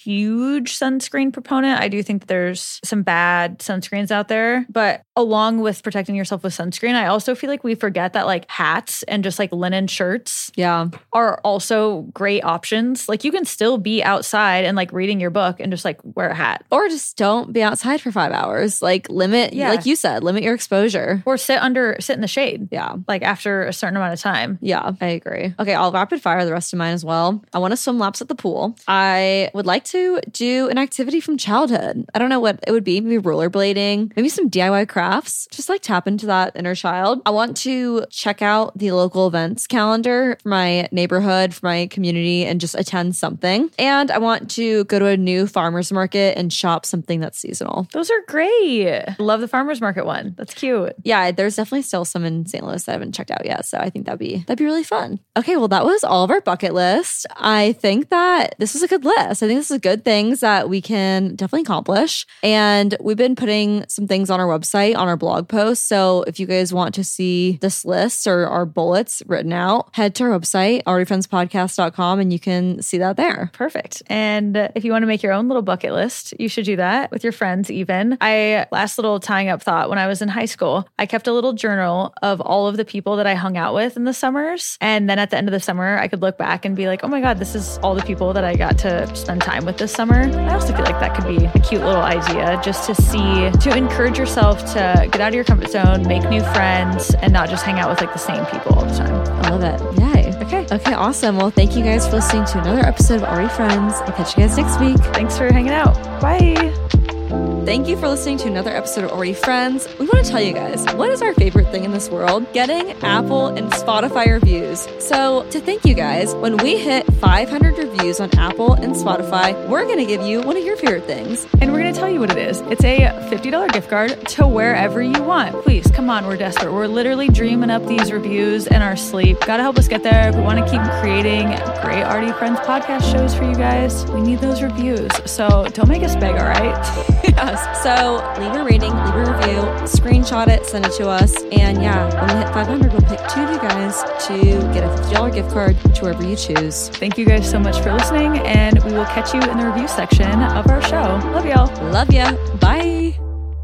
[SPEAKER 4] huge sunscreen proponent. I do think that there's some bad sunscreens out there, but along with protecting yourself with sunscreen, I also feel like we forget that like hats and just like linen shirts
[SPEAKER 3] yeah.
[SPEAKER 4] are also great options. Like you can still be outside and like reading your book and just like wear a hat.
[SPEAKER 3] Or just don't be outside for five hours. Like limit, yeah. like you said, limit your exposure.
[SPEAKER 4] Or sit under, sit in the shade.
[SPEAKER 3] Yeah.
[SPEAKER 4] Like after a certain amount of time.
[SPEAKER 3] Yeah, I agree. Okay, I'll rapid fire the rest of mine as well. I want to swim laps at the pool. I would like to to do an activity from childhood. I don't know what it would be. Maybe rollerblading, maybe some D I Y crafts. Just like tap into that inner child. I want to check out the local events calendar for my neighborhood, for my community, and just attend something. And I want to go to a new farmer's market and shop something that's seasonal.
[SPEAKER 4] Those are great. Love the farmer's market one. That's cute.
[SPEAKER 3] Yeah, there's definitely still some in Saint Louis that I haven't checked out yet. So I think that'd be that'd be really fun. Okay, well, that was all of our bucket list. I think that this was a good list. I think this is good things that we can definitely accomplish. And we've been putting some things on our website, on our blog post. So if you guys want to see this list or our bullets written out, head to our website, already friends podcast dot com, and you can see that there.
[SPEAKER 4] Perfect. And if you want to make your own little bucket list, you should do that with your friends even. I, last little tying up thought, when I was in high school, I kept a little journal of all of the people that I hung out with in the summers. And then at the end of the summer, I could look back and be like, oh my God, this is all the people that I got to spend time with this summer. I also feel like that could be a cute little idea just to see, to encourage yourself to get out of your comfort zone, make new friends, and not just hang out with like the same people all the time.
[SPEAKER 3] I love it. Yay.
[SPEAKER 4] Okay.
[SPEAKER 3] Okay, awesome. Well, thank you guys for listening to another episode of Already Friends. I'll catch you guys next week.
[SPEAKER 4] Thanks for hanging out. Bye.
[SPEAKER 3] Thank you for listening to another episode of Already Friends. We want to tell you guys, what is our favorite thing in this world? Getting Apple and Spotify reviews. So to thank you guys, when we hit five hundred reviews on Apple and Spotify, we're going to give you one of your favorite things.
[SPEAKER 4] And we're going to tell you what it is. It's a fifty dollars gift card to wherever you want. Please, come on, we're desperate. We're literally dreaming up these reviews in our sleep. Got to help us get there. We want to keep creating great Already Friends podcast shows for you guys. We need those reviews. So don't make us beg, all right?
[SPEAKER 3] Yes. So leave a rating, leave a review, screenshot it, send it to us. And yeah, when we hit five hundred, we'll pick two of you guys to get a fifty dollars gift card to wherever you choose.
[SPEAKER 4] Thank you guys so much for listening, and we will catch you in the review section of our show. Love y'all.
[SPEAKER 3] Love ya. Bye.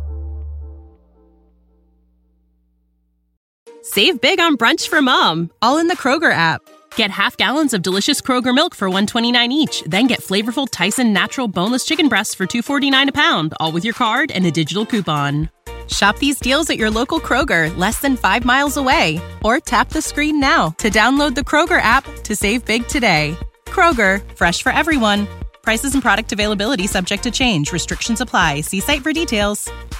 [SPEAKER 6] Save big on brunch for mom, all in the Kroger app. Get half gallons of delicious Kroger milk for one dollar and twenty-nine cents each. Then get flavorful Tyson natural boneless chicken breasts for two dollars and forty-nine cents a pound, all with your card and a digital coupon. Shop these deals at your local Kroger, less than five miles away. Or tap the screen now to download the Kroger app to save big today. Kroger, fresh for everyone. Prices and product availability subject to change. Restrictions apply. See site for details.